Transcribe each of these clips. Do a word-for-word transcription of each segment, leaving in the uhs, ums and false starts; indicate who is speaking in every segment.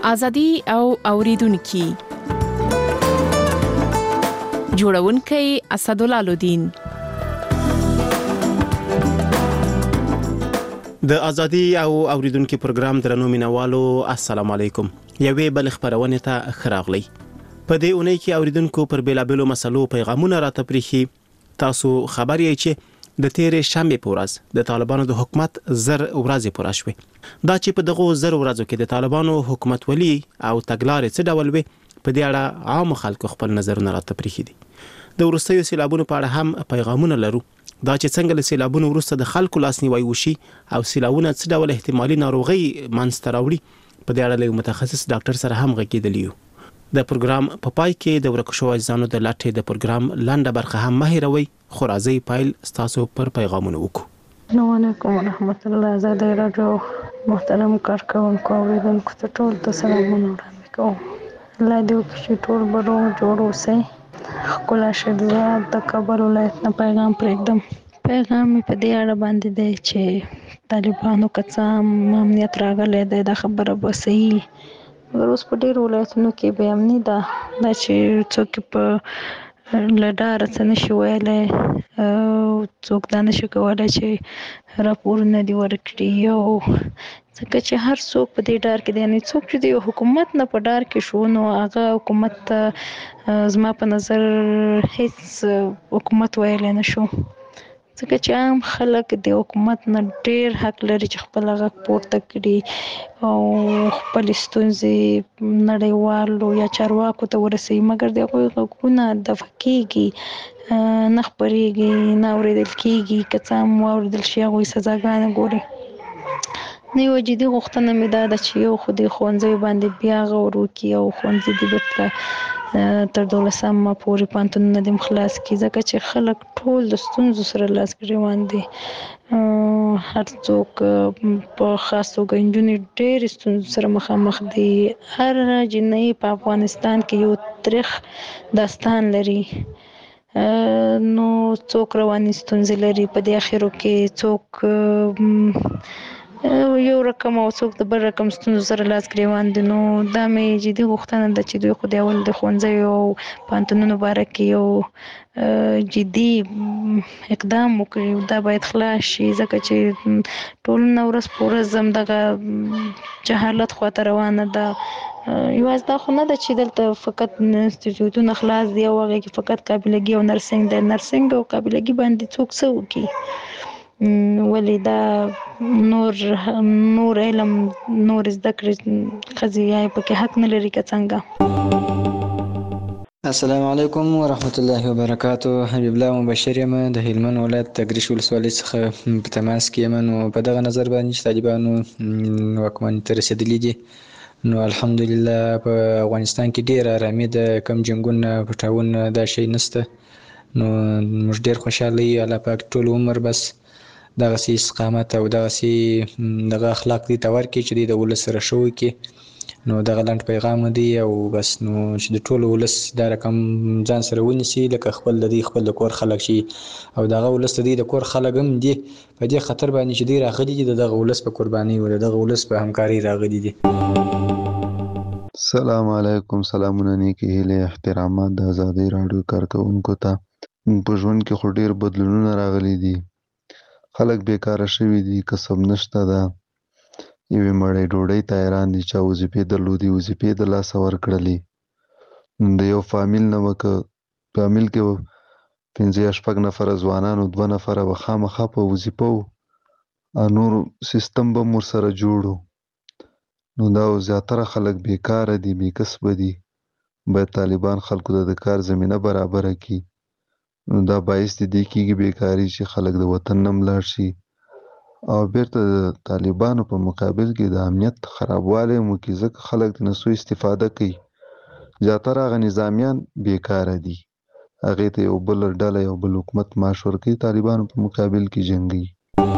Speaker 1: ازادي او اوریدونکو جوړونکي اسدالله الدین.
Speaker 2: د ازادي او اوریدونکو پروګرام درنو مینوالو السلام علیکم. یوې بل خبرونه ته خراغلی. په دې اونۍ کې اوریدونکو پر بیلابلو مسلو پیغامونه راته پریخي. تاسو خبر یې چې د تیرې شنبه په ورځ د طالبانو د حکومت زر ورځې پوره شوې. دا چې په دغه زر ورځو کې د طالبانو حکومت ولي او تګلارې څه ډول وي، په دې اړه عام خلکو خپل نظرونه راته پریخي دي. د ورستیو سیلابونو په اړه هم پیغامونه لرو. دا چې څنګه له سیلابونو وروسته د خلکو لاسنیوي وشي او سیلابونه څه ډول احتمالي ناروغي منځته راوړي، په دې اړه له متخصص ډاکټر سره هم غږیدلی یو. د پروګرام په پای کې د ورکو شوو ځانو د لاټې د پروګرام لنډه برخه هم مهیروي. خو راځي پایل ستاسو پر پیغامونه وکړو.
Speaker 3: السلام علیکم ورحمت الله. ازادي راډیو محترم کارکونکو اوریدونکو ته ټول ته سلامونه وړاندې کوم. الله دې وکړي چې ټول به روغ جوړ اوسئ. ښکلا شهزاد د کابل ولایت نه پیغام پرېږدم. پیغام مې په دې اړه باندې دی چې طالبانو که څه هم امنیت راغلی دی، دا خبره به صحیح، مګر اوس په ډېرو ولایتونو کې بې امني ده. دا چې څوک په له ډاره څه نشي ویلی، څوک دا نشي کولی چې راپورونه دې ورکړي، او ځکه چې هر څوک په دې ډار کې دی. یعنې څوک چې د یو حکومت نه په ډار کې شو، نو هغه حکومت ته زما په نظر هیڅ حکومت ویلی نه شو، ځکه چې عام خلک د حکومت نه ډېر حق لري چې خپل غږ پورته کړي او خپل ستونزې نړیوالو یا چارواکو ته ورسوي، مګر د هغوی غږونه دفع کېږي، نه خپرېږي، نه اورېدل کېږي. که څه هم واورېدل شي، هغوی سزاګانې ګوري. نو یوه جدي غوښتنه مې دا ده چې یو خو دې ښوونځیو باندې بیا غور وکړي او ښوونځي دې بېرته تر دولسمه پورې پوهنتونونه دې خلاص کړي، ځکه چې خلک ټول د ستونزو سره لاس ګرېوان دي. هر څوک په خاص توګه نجونې ډېرې ستونزو سره مخامخ دي. هر جنۍ په افغانستان کې یو تریخ داستان لري. نو څوک رواني ستونزې لري، په دې اخرو کې څوک یو رقم او څوک د بل رقم ستونزو سره لاس ګرېوان دي. نو دا مې جدي غوښتنه ده چې دوی خو د اول د ښوونځیو او پوهنتونونو باره کې یو جدي اقدام وکړي. دا باید خلاص شي، ځکه چې ټولنه ورځ په ورځ همدغه جهالت خواته روانه ده. یوازې دا خو نه ده چې دلته فقط انسټیټیوټونه خلاص دي او هغې کې فقط قابلګي او نرسنګ دی. نرسنګ او قابلګي باندې څوک څه وکړي؟ ولې دا نور نور علم نور زده کړې ښځې یا پکې حق نه لري که څنګه؟
Speaker 4: السلام علیکم ورحمت الله وبرکاتو. حبیب الله مبشر یم، د هلمند ولایت د ګریش ولسوالۍ څخه په تماس کې یم. نو په دغه نظر باندې چې طالبانو واکمنۍ ته رسېدلي دي، نو الحمدلله په افغانستان کې ډېره ارامي ده، کم جنګونه پټاونه دا شی نشته. نو موږ ډېر خوشحاله یو. الله پاک ټول عمر بس دغسې استقامت او دغسې دغه اخلاق دې ته ورکړي چې دوی د ولس سره ښه وکړي. نو دغه لنډ پیغام دی، او بس نو چې د ټولو ولس دا رقم ځان سره ونیسي لکه خپل د دوی خپل د کور خلک شي، او دغه ولس د دوی د کور خلک هم دي په دې خطر باندې چې دوی راغلي دي د دغه ولس په قربانۍ او د دغه ولس په همکارۍ راغلي دي.
Speaker 5: السلام علیکم. سلامونه، نیکې هیلې، احترامات د ازادۍ راډیو کارکوونکو ته. په ژوند کې خو ډېر بدلونونه راغلي دي، خلک بیکاره شوي دي، کسب نشته ده، یوې مړۍ ډوډۍ ته حیران دي. چا وظیفې درلودې، وظیفې د لاسه ورکړلې. د یو فامیل نه به که فامیل کې به پنځه یا شپږ نفره ځوانان او دوه نفره به خامخا په وظیفه وو، او نور سیستم به هم ورسره جوړ و. نو دا زیاتره خلک بیکاره دي، بې کسبه دي. باید طالبان خلکو ته د کار زمینه برابره کړي. نو دا باعث د دې کېږي بیکاري چې خلک د وطن نه ملاړ شي، او بیرته د طالبانو په مقابل کې د امنیت خرابوالی هم وکړي، ځکه خلک د نسو استفاده کوي. زیاتره هغه نظامیان بیکاره دي، هغې ته یو بل ډله یو بل حکومت معاش ورکوي، طالبانو په مقابل کې جنګي.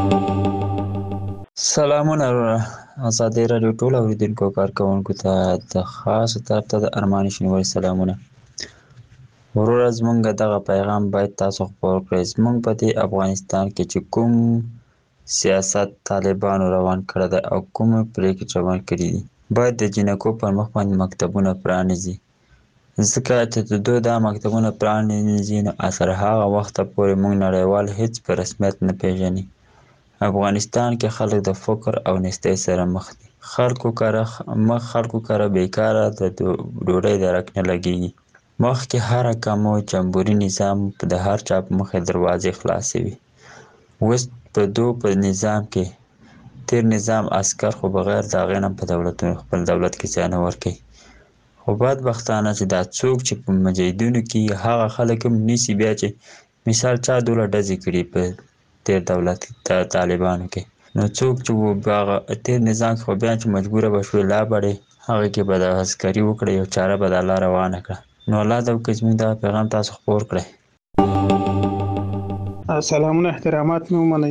Speaker 6: سلامونه ازادي راډیو ټول اوریدونکو کارکوونکو ته د خاص طرف ته د ارمان شینواري سلامونه. وروره زمونږ دغه پیغام باید تاسو خپور کړئ. زمونږ په دې افغانستان کې چې کوم سیاست طالبانو روان کړی دی او کومې پرېکړې روان کړي دي، باید د جینکو پر مخ باندې مکتبونه پرانیزي، ځکه چې د دوی دا مکتبونه پرانیزي نو تر هغه وخته پورې موږ نړیوال هیڅ په رسمیت نه پیژني. افغانستان کې خلک د فقر او نیستۍ سره مخ دي. خلکو کره مخ خلکو کره بیکاره د ډوډۍ درک نه لګېږي. مخکې هره کمو جمهوري نظام د هر چا په مخې دروازې خلاصې وي. اوس په دو په نظام کې تیر نظام عسکر خو بغیر د هغې نه په دولتونو خپل دولت کې ځای نه ورکوي. خو بدبختانه چې دا څوک چې په مجاهدینو کې هغه خلک هم نیسي بیا چې مثال چا دوله ډزې کړي په تیر دولت طالبانو کې، نو څوک چې و هغه تیر نظام کې خو بیا چې مجبوره به شوې لا بړې هغه کې به د عسکري وکړه، یو چاره به د الله روانه کړه. نو الله دې وکړي زموږ دغه پیغام تاسو خپور کړئ.
Speaker 7: سلامونه احترامات مې ومنئ.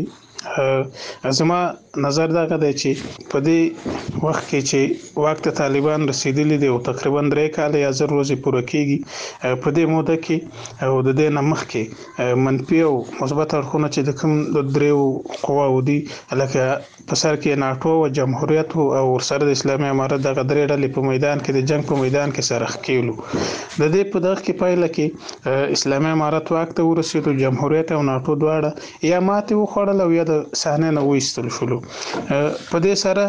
Speaker 7: زما نظر دا دی چې په دې وخت کې چې وخت طالبان رسیدلی دی او تقریبا درې کال یا زر ورځې پوره کیږي، په دې موده کې او د دې نه مخکې منفي او مثبت اړخونه چې د کوم د دریو قواو دي لکه په سر کې ناټو او جمهوریت او ورسره د اسلامي امارت دغه درې ډلې په میدان کې د جنگ په میدان کې سره ښکېلو. د دې په دغه کې پایله کې اسلامي امارت واک ته ورسېدو، جمهوریت او ناټو دواړه یا ماتې وخوړل او یا د صحنې نه وایستل شولو. په دې سره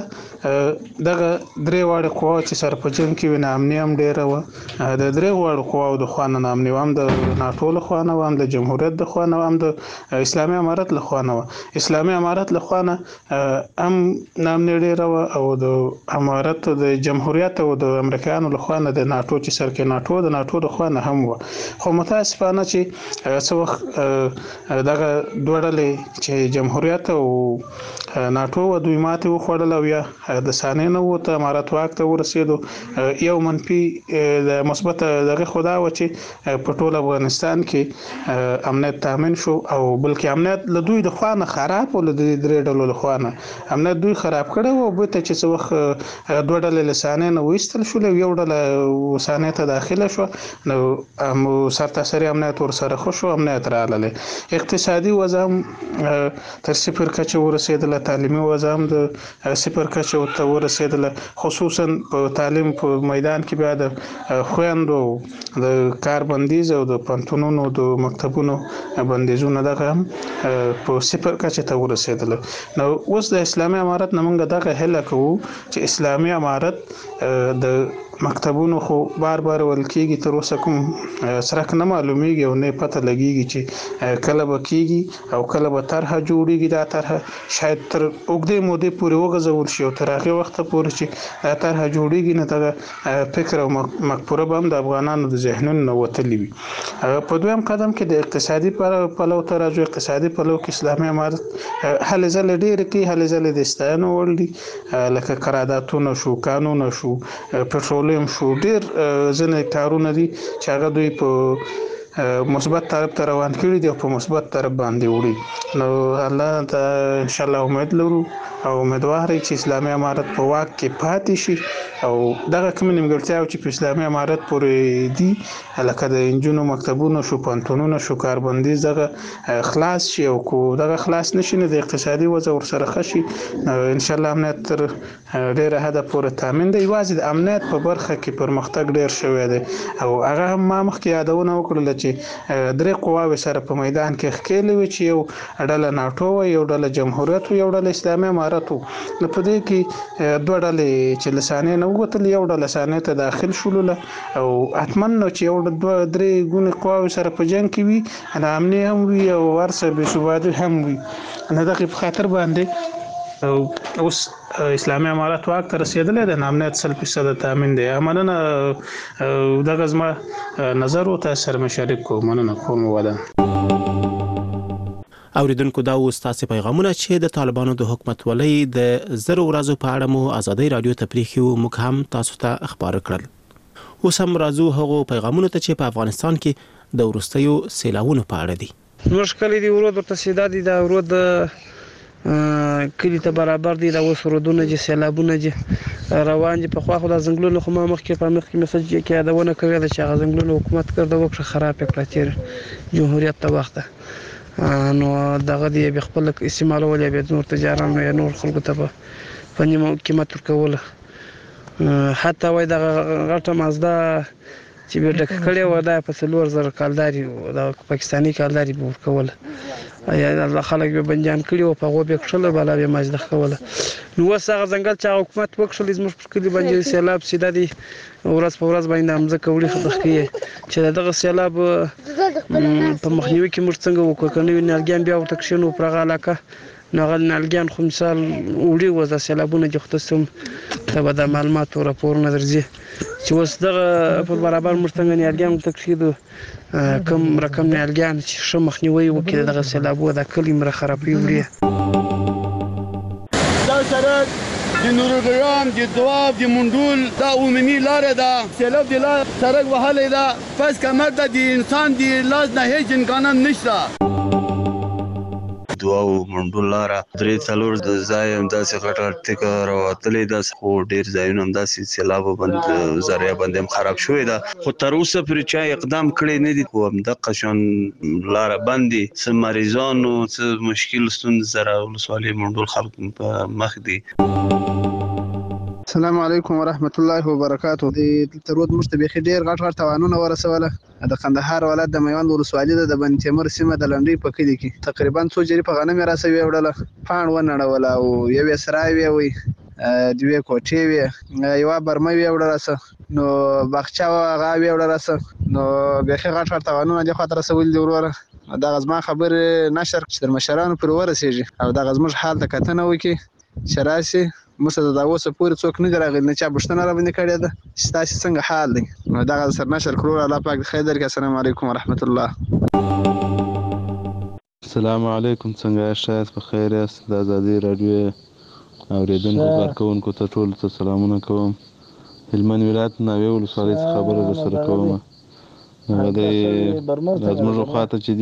Speaker 7: دغه درې واړه قوا چې سره په جنگ کې وي ناامني هم ډېره وه. د درې واړو قواو د خوا نه ناامني وه، هم د ناټو له خوا نه وه، هم د جمهوریت د خوا نه وه، هم د اسلامي امارت له خوا نه وه. اسلامي امارت له خوا نه هم ناامني ډېره وه او د امارت د جمهوریت او د امریکایانو له خوا نه د ناټو چې سر کې ناټو د ناټو د خوا نه هم وه. خو متاسفانه چې څه وخت دغه دوه ډلې چې جمهوریت او ناټو و دوی ماتې وخوړل او یا د صحنې نه ووته، امارت واک ته ورسېدو. یو منفي د مثبت دغه خو دا و چې په ټول افغانستان کې امنیت تامین شو او بلکې امنیت له دوی د خوا نه خراب و، له درې ډلو له خوا نه امنیت دوی خراب کړی و. بېرته چې څه وخت دوه ډلې له صحنې نه وایستل شولې، یو ډله صحنې ته داخله شوه، نو سرتاسري امنیت ورسره ښه شو، امنیت راغلی. اقتصادي وضع هم تر صفر کچه ورسېدله، تعلیمي وضع هم د صفر کچه ته ورسېدله، خصوصا په تعلیم په میدان کې بیا د خویندو د کار بندیز او د پوهنتونونو د مکتبونو بندیزونه دغه هم په صفر کچه ته ورسېدله. نو اوس د اسلامي امارت نه موږ دغه هیله کوو چې اسلامي امارت د مکتبونو خو بار بار ول کېږي، تر اوسه کوم سرک نه معلومیږي او نه پته لګیږي چې کله به کېږي او کله به طرحه جوړیږي. دا طرحه شاید تر اوږدې مودې پورې وغځول شي او تر هغې وخته پورې چې دا طرحه جوړیږي نه دغه فکر او مقبره به هم د افغانانو د ذهنونو نه وتلي وي. په دویم قدم کې د اقتصادي پلو ته راځو. اقتصادي پلو کې اسلامي امارت هلې ځلې ډېرې کوي، هلې ځلې د ستاینو وړ دي، لکه قراردادونه شو، قانونه شو، پټرول شو، ډیر ځینې کارونه دي چې هغه دوی په مثبت طرف ته روان کړي دي او په مثبت طرف باندې وړي. نو الله ته ان شاء الله امید لرو او امیدوار چې اسلامي امارت په واک کې پاتې شي او دغه کوم نیمګړتیاو چې په اسلامي امارت پورې دي لکه د انجونو مکتبونو شو، پوهنتونونو شو، کاربندیز دغه خلاص شي او کو دغه خلاص نشي نه د اقتصادي وضع ورسره ښه شي. ان شاء الله امنیت تر ډېره حده پورې تامین دی. یوازې د امنیت په برخه کې پرمختګ ډېر شوی دی او هغه هم ما مخکې یادونه وکړله چې درې قواوې سره په میدان کې ښکېلې وي چې یو ډله ناټو وه، یو ډله جمهوریت و، یو ډله اسلامي امارت و. نو په دې کې دوه ډلې چې له صحنې نه ووتل، یو ډله صحنې ته داخل شولو او حتما نو چې یو دوه درې ګونې قواوې سره په جنګ کې وي، ناامني هم وي او هر څه بې ثباتي هم وي. نو دغې په خاطر باندې اوس اسلامي امارت واک ته رسېدلی دی، امنیت سل فیصده تامین دی. مننه، دغه زما نظر و تاسو سره مې شریک کوم. مننه کوم. وده
Speaker 2: اوریدونکو دا و ستاسو پیغامونه چې د طالبانو د حکومت ولې د زر ورځو په اړه مو ازادي رادیو ته پریښي وو، موږ هم تاسو ته خبر کړل. اوس هم راځو هغو پیغامونو ته چې په افغانستان کې د وروستیو سیلاوونو په اړه دي.
Speaker 8: موږ کلی دی ورود ورته سیدا دي دا ورود کلی ته برابر دي دا اوس ورودونه چې سیلابونه چې روان دي. په خوا خو د ځنګلونو خو ما مخکې په مخکې مسج کې یادونه کوي چې هغه ځنګلونو حکومت کړ د وکړه خراب کړه تیر جمهوریت ته وخت نو دغه دی به خپل استعمالول به نور تجاران یا نور خلکو ته په نیمه قیمت ورکول حتی وای د غټه مازدا چې به ډک کړی و دا په څلور زره کالداري د پاکستاني کالداري به ورکوله یا الله خلک به بنجان کړي او په هغو به کښله بلا به مازده کوله نو اوس هغه ځنګل چې هغه حکومت وکړل زموږ په کلي باندې سیلاب سیده دي ورځ په ورځ باندې همځکه وړي خدای چې دغه سیلاب په مخنیوي کې موږ څنګه وکړو کنه نیالګیان بیا ورته کښینو پر هغه علاقه نو هغه نیالګیان خو مثال وړي و د سیلابونه چې خصوصا ته به د معلوماتو راپورونه درځي چې اوس دغه په برابر موږ څنګه نیالګیان ورته کښېږدو کم رقم نیالګیان چې ښه مخنیوي وکړي دغه سیلابونه د کلي مره خرابې وړي
Speaker 9: دا سړک د نورګرام د دواب د منډول دا عمومي لار ده سیلاب د لار سړک وهلې ده پس کمر د انسان د لاس نه هیڅ امکانات نشته
Speaker 10: دوه منډول لار درې څلور د ځای هم داسې غټ غټ ټکه راوتلې ده خو ډېر ځایونه هم داسې سیلاب باندې ذریعه باندې هم خراب شوی ده خو تر اوسه پرې چا اقدام کړی نه دي خو همدغه شان لاره بند دي څه مریضانو څه مشکل ستونزې سره ولسوالۍ منډول خلکو په مخ دي
Speaker 11: السلام علیکم ورحمت الله وبرکاتو د ترود مشته بخي ډیر غټ غټ توانونه ورسوله د قندهار ولایت د میوند ولسوالۍ د بن تیمور سیمه د لنډۍ په کلي کې تقریبا څو جری په غنم راسوي وړله پاڼ ونړول او یو سراوي وي دوی کوټي وي یو برمه وی وړله نو بخچا غاوی وړله نو بخي غټ غټ توانونه د خاطر سوال دی وروره دا غزما خبر نشر چې مشرانو پر ورسېږي او دا غزمش حال د کتنه وکي شراسي مسته دا اوسه پورې څوک نه راغلی نه چا بشتنه را باندې کړی ده ستاسو څنګه حال دی نو دا سر نشر کړو الله پاک خیر درکړي السلام علیکم ورحمت الله
Speaker 5: السلام علیکم څنګه شایست په خیر یاست د ازادي رادیو اوریدونکو کارکونکو ته ټول ته سلامونه کوم هلمند ولایت ناوې ولسوالۍ څخه خبره سره کوم هغه د زموږ خواته چې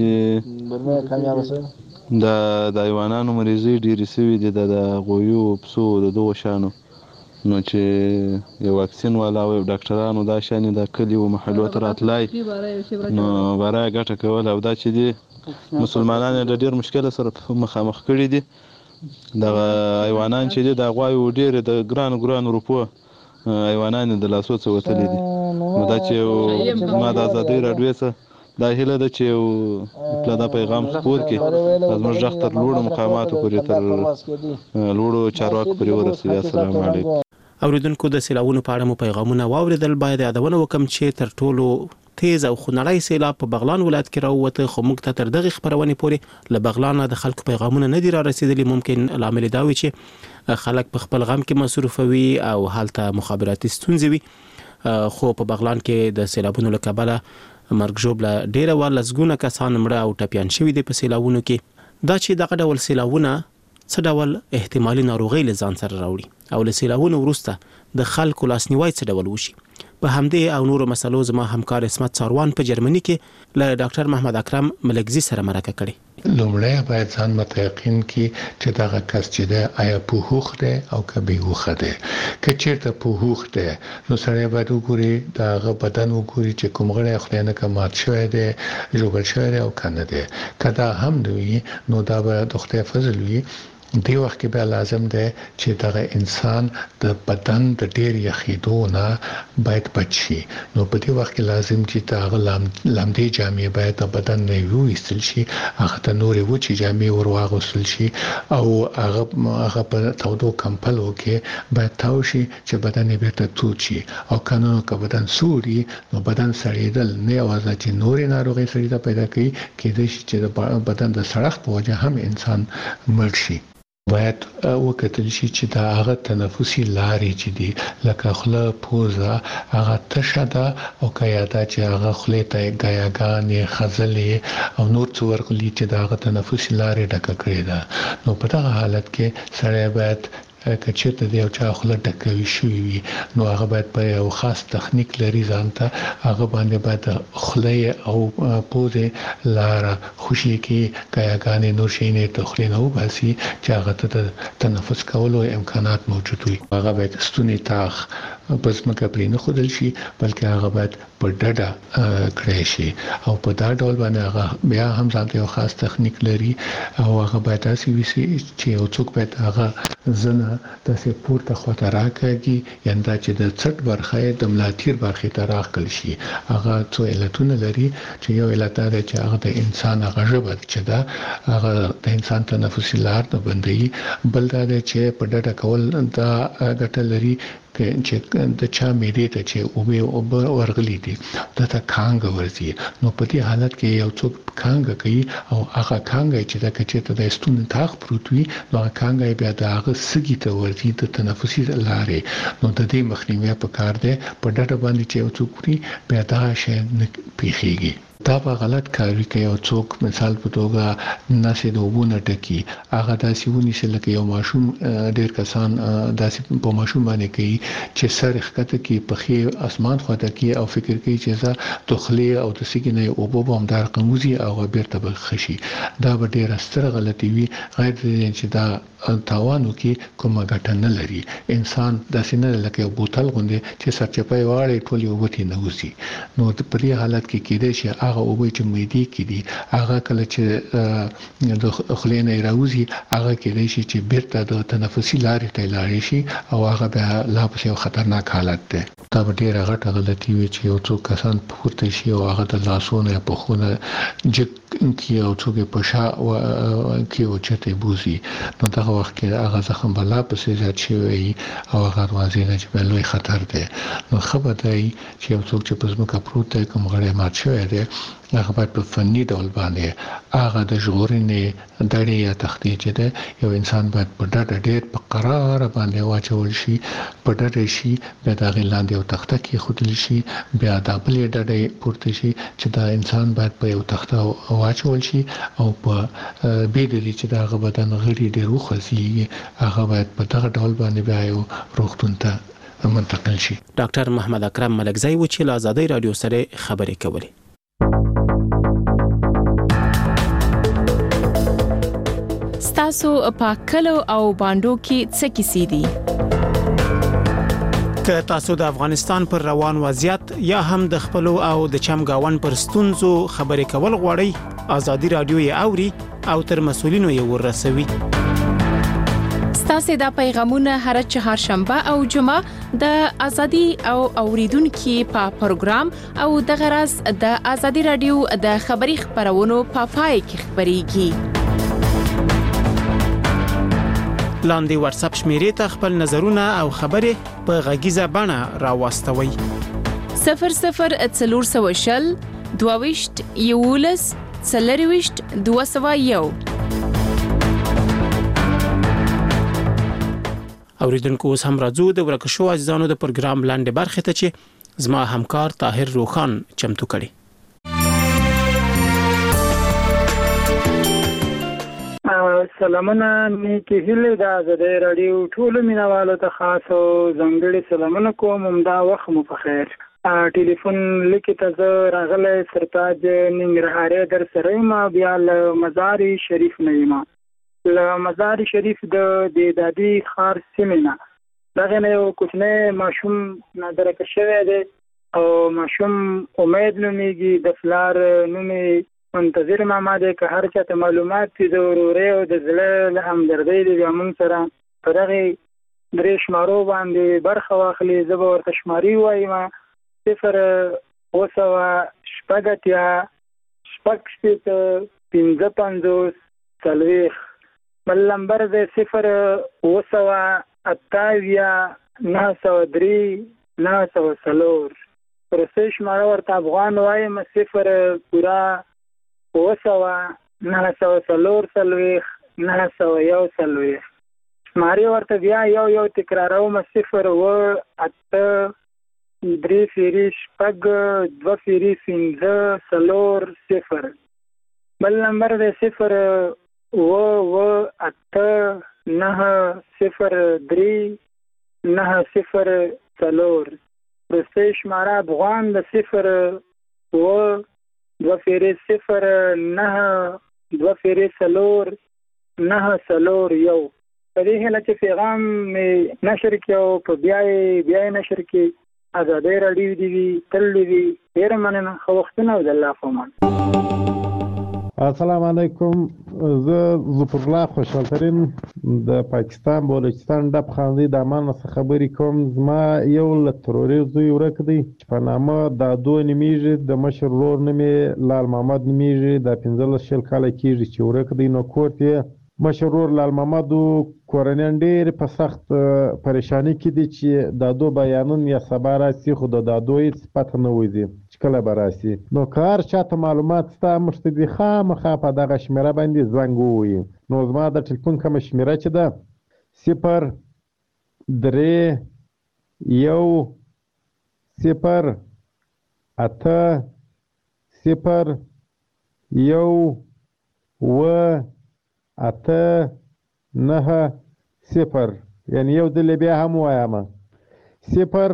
Speaker 5: دی د د حیوانانو مریضي ډېرې سوي دي د غویو پسو د دغو شیانو نو چې یو واکسین والا او ډاکټرانو دا شیانې د کلیو محلو ته راتلای نو برای ګټه کول او دا چې دي مسلمانان د ډېر مشکل سره مخامخ کړي دي دغه حیوانان چې دي د غوايو ډېرې د ګرانو ګرانو روپو حیوانان د لاسو څخه وتلي دي نو دا چې ما د ازادۍ راډیو څخه دا هیله ده چې یو پلادا پیغام خپور کړي زموږ غږ تر لوړو مقاماتو پورې تر لوړو چارواکو پورې ورسوي السلام علیکم
Speaker 2: اوریدونکو د سیلابونو په اړه مو پیغامونه واوریدل باید یادونه وکم چې تر ټولو تیز او خنړی سیلاب په بغلان ولایت کې راووته خو موږ ته تر دغه خبرونه پورې له بغلان د خلکو پیغامونه نه دي را رسیدلي ممکن لامل دا وي چې خلک په خپل غم کې مصروف وي او حالت مخابراتي ستونزې وي خو په بغلان کې د سیلابونو له کبله مرګ ژوبله ډیره ور لزګونه کسان مړه او ټپيان شوي دي په سیلابونو کې دا چې دغه ډول سیلابونه څه ډول احتمالي ناروغي له ځان سره راوړي او له سیلابونو وروسته د خلکو لاسنیوي څه ډول وشي په همدې او نورو مسلو زما همکار اسمت ساروان په جرمني کې له ډاکټر محمد اکرم ملکزي سره مرکه کړې
Speaker 12: لومړی باید ځان متيقن کی چې دا کس چې دی آیا پوهوخ دی او که بیهوخ دی که چیرته پوهوخ دی نو سړی باید وګوري دا بدن وګوري چې کوم غړی خدای نه کمات شوی دی جوړ شوی دی او کنه دی کدا هم دوی نو دا به د خدای فضل وي دی وخت کې به لازم دی چې دغه انسان د بدن د ډیر یخیدو نه باید بچي نو په دې وخت کې لازم چې دغه لامدې جامې باید د بدن نه وېستل شي هغه ته نورې وچې جامې ورواغوستل شي او هغه هغه په تودو کمپلو کې باید تاو شي چې بدن یې بیرته تود شي او کنه که بدن سوري نو بدن سړېدل نه یوازې چې نورې ناروغۍ سړي ته پیدا کوي کېدای شي چې د بدن د سړښت په وجه هم انسان مړ شي باید وکتل شي چې دا هغه تنفسي لارې چې دي لکه خوله پوزه هغه تشه ده او که یا دا چې هغه خولې ته ګیاګانې خځلې او نور څه ورغلي چې دا هغه تنفسي لارې ډکه کړې ده نو په دغه حالت کې سړی باید که چېرته د یو چا خوله ډکوي شوې وي نو هغه باید په یو خاص تخنیک لري ځان ته هغه باندې باید د خولې او پوزې لاره خوشي کې ګیاګانې نور شیانې د خولې نه وباسي چې هغه ته د تنفس کولو امکانات موجود وي هغه باید ستوني تاخ پس مکه پرې نه خودل شي بلکې هغه باید په ډډه کړی شي او په دا ډول باندې هغه بیا هم ځانته یو خاص تخنیک لري او هغه باید تاسو وسی چې یو څوک باید هغه زنه تاسو پورته خواته راکاږي یعنی دا چې د څټ برخه د ملاتیر برخه ته راخل شي هغه څو علتونه لري چې یو علت دا چې هغه د انسان هغه ژبه چې دا هغه د انسان تنفسي لار ته بندي بل دا چې په ډډه کول دا ګټه لري چې د چا میډې ته چې او به ورغلي دي دا ته کانګ ورځي نو په دې حالت کې یو څوک کانګ کوي او هغه کانګ چې دا کچې ته د ستون تاخ پروت وي نو کانګ بیا د هغه سګي ته ورځي د تنفسي لارې نو د دې مخنیوي په کار دی په ډډه باندې چې یو څوک بیا دا شی نه پیخيږي دا به غلط کاری کوي او څوک مثال په توګه ناسې د وبونه ټکی هغه داسې ونی چې لکه یو ماشوم ډیر کسان داسې په ماشوم باندې کوي چې سر ښکته کې په خې اسمان خواته کې او فکر کوي چې زه دخلي او د سګینې او په هم دار قموزي او بیرته بخشي دا به ډیر ستر غلطي وي غیر چې دا تاوانو کې کومه ګټه نه لري انسان داسې نه لکه یو بوتل غوندي چې سرچپای واړی ټولي وبتی نه وسی نو په دې حالت کې کېدای شي هغه اوبه چې مېدی کې دي هغه کله چې د خلینې راوځي هغه کېدای شي چې بیرته د تنفسي لارې ته لاړ شي او هغه بیا لا پسې یو خطرناک حالت دی دا به ډیره غټه غلطي وي چې یو څوک کسان پورته شي او هغه د لاسونو په خونه جک کې او څوک په شا او کې او چته بوزي نو دا وخت کې هغه زخم بلا پسې ځات شي او هغه واځي نه چې لوی خطر دی نو خبر دی چې یو څوک چې په ځمکه پروت دی کوم غړی مات شوی دی هغه باید په فني ډول باندې هغه د ژغورنې دړې یا تختې چې ده یو انسان باید په ډډه ډېر په قرار باندې واچول شي په ډډه شي بیا د هغې لاندې یو تخته کېښودل شي بیا د بلې ډډې پورته شي چې دا انسان باید په یو تخته واچول شي او په بې د دې چې د هغه بدن غړي ډېر وخوځېږي هغه باید په دغه ډول باندې بیا یو روغتون ته منتقل شي.
Speaker 2: ډاکټر محمد اکرم ملکزی و چې له آزادۍ راډیو سره خبرې کولې.
Speaker 1: ستاسو په کلو او باندو کې څه کیسې دي؟
Speaker 2: که تاسو د افغانستان پر روان وضعیت یا هم د خپل او د چمګاون پر ستونزو خبرې کول غواړئ آزادۍ راډیو یې اوري او تر مسولینو یې ورسوي.
Speaker 1: ستاسو د پیغامونه هر چهارشنبه او جمعه د ازادي او اوریدونکو په پروګرام او د غرض د آزادۍ راډیو د خبري خبرونو په پای کې خبريږي.
Speaker 2: لاندې واتس اپ شمیرې ته خپل نظرونه او خبرې په غږیزه بڼه راوستوي.
Speaker 1: صفر صفر څلور سوه شل دوه ویشت یولس څلور ویشت دوه سوه یو.
Speaker 2: اوریدونکو اوس هم راځو د ورکشو عزیزانو د پروګرام لاندې برخه ته چې زما همکار طاهر روخان چمتو کړي.
Speaker 13: سلامونه نیکی هیله د آزادۍ راډیو ټولو مینوالو ته خاص او ځانګړي سلامونه کوم. همدا وخت مو په خیر. ټلیفون لیکي ته زه راغلی سرتاج ننګرهاري در سره یم بیا له مزار شریف نه یم له مزار شریف د دادي خار سیمه نه دغه نه یو کوچنی ماشوم نادرکه شوی دی او ماشوم امید نومیږي د فلار نومي منتظر ماما دی که هر چا ته معلومات دي د ورورۍ او د زړه له همدردۍ دی بیا موږ سره په دغې درې شمارو باندې برخه واخلي. زه به ورته شماري وایم صفر اوه سوه شپږ اتیا شپږ شپېته پنځه پنځوس څلوېښت. بل نمبر دی صفر اوه سوه اته اویا نهه سوه درې نهه سوه څلور. وروستۍ شماره ورته افغان وایم صفر پوره اوه سوه نهه سوه څلور څلوېښت نهه سوه یو څلوېښت. شمارې ورته بیا یو یو تکراروم صفر اوه اته درې فیري شپږ دوه فیري پنځه څلور صفر. بل نمبر دی صفر اوه اوه اته نهه صفر درې نهه صفر څلور. وروستۍ شماره افغان د صفر اوه دوه فیرې صفر نهه دوه فیرې څلور نهه څلور یو. په دې هله چې پیغام مې نشر کړ او په بیا یې بیا یې نشر کړ. ازادي راډیو دی وي تل دی ډېره مننه. ښه وختونه او د الله په امان.
Speaker 14: السلام علیکم. زه ظفر الله خوشحال ترین د پاکستان بلوچستان ډب خاندي د امان څخه خبرې کوم. زما یو له تروریست زوی ورک دی چې په نامه دادو نومیږي، د مشر ورور نوم یې لال محمد نومیږي. دا پنځلس شل کاله کېږي چې ورک دی. نو کور ته مشر ورور لال محمد کورنیان ډېر په سخت پریشانی کې دي چې دادو بیانون یا سبا راسي، خو د دادو هېڅ پته نه وځي چې کله به راسي. نو که هر چاته معلومات شته موږ ته دې خامخا په دغه شمېره باندې زنګ ووهي. نو زما د ټلیفون کومه شمېره چې ده صفر درې یو صفر اته صفر یو اوه اته نهه صفر، یعنی یو ځل بیا هم وایم صفر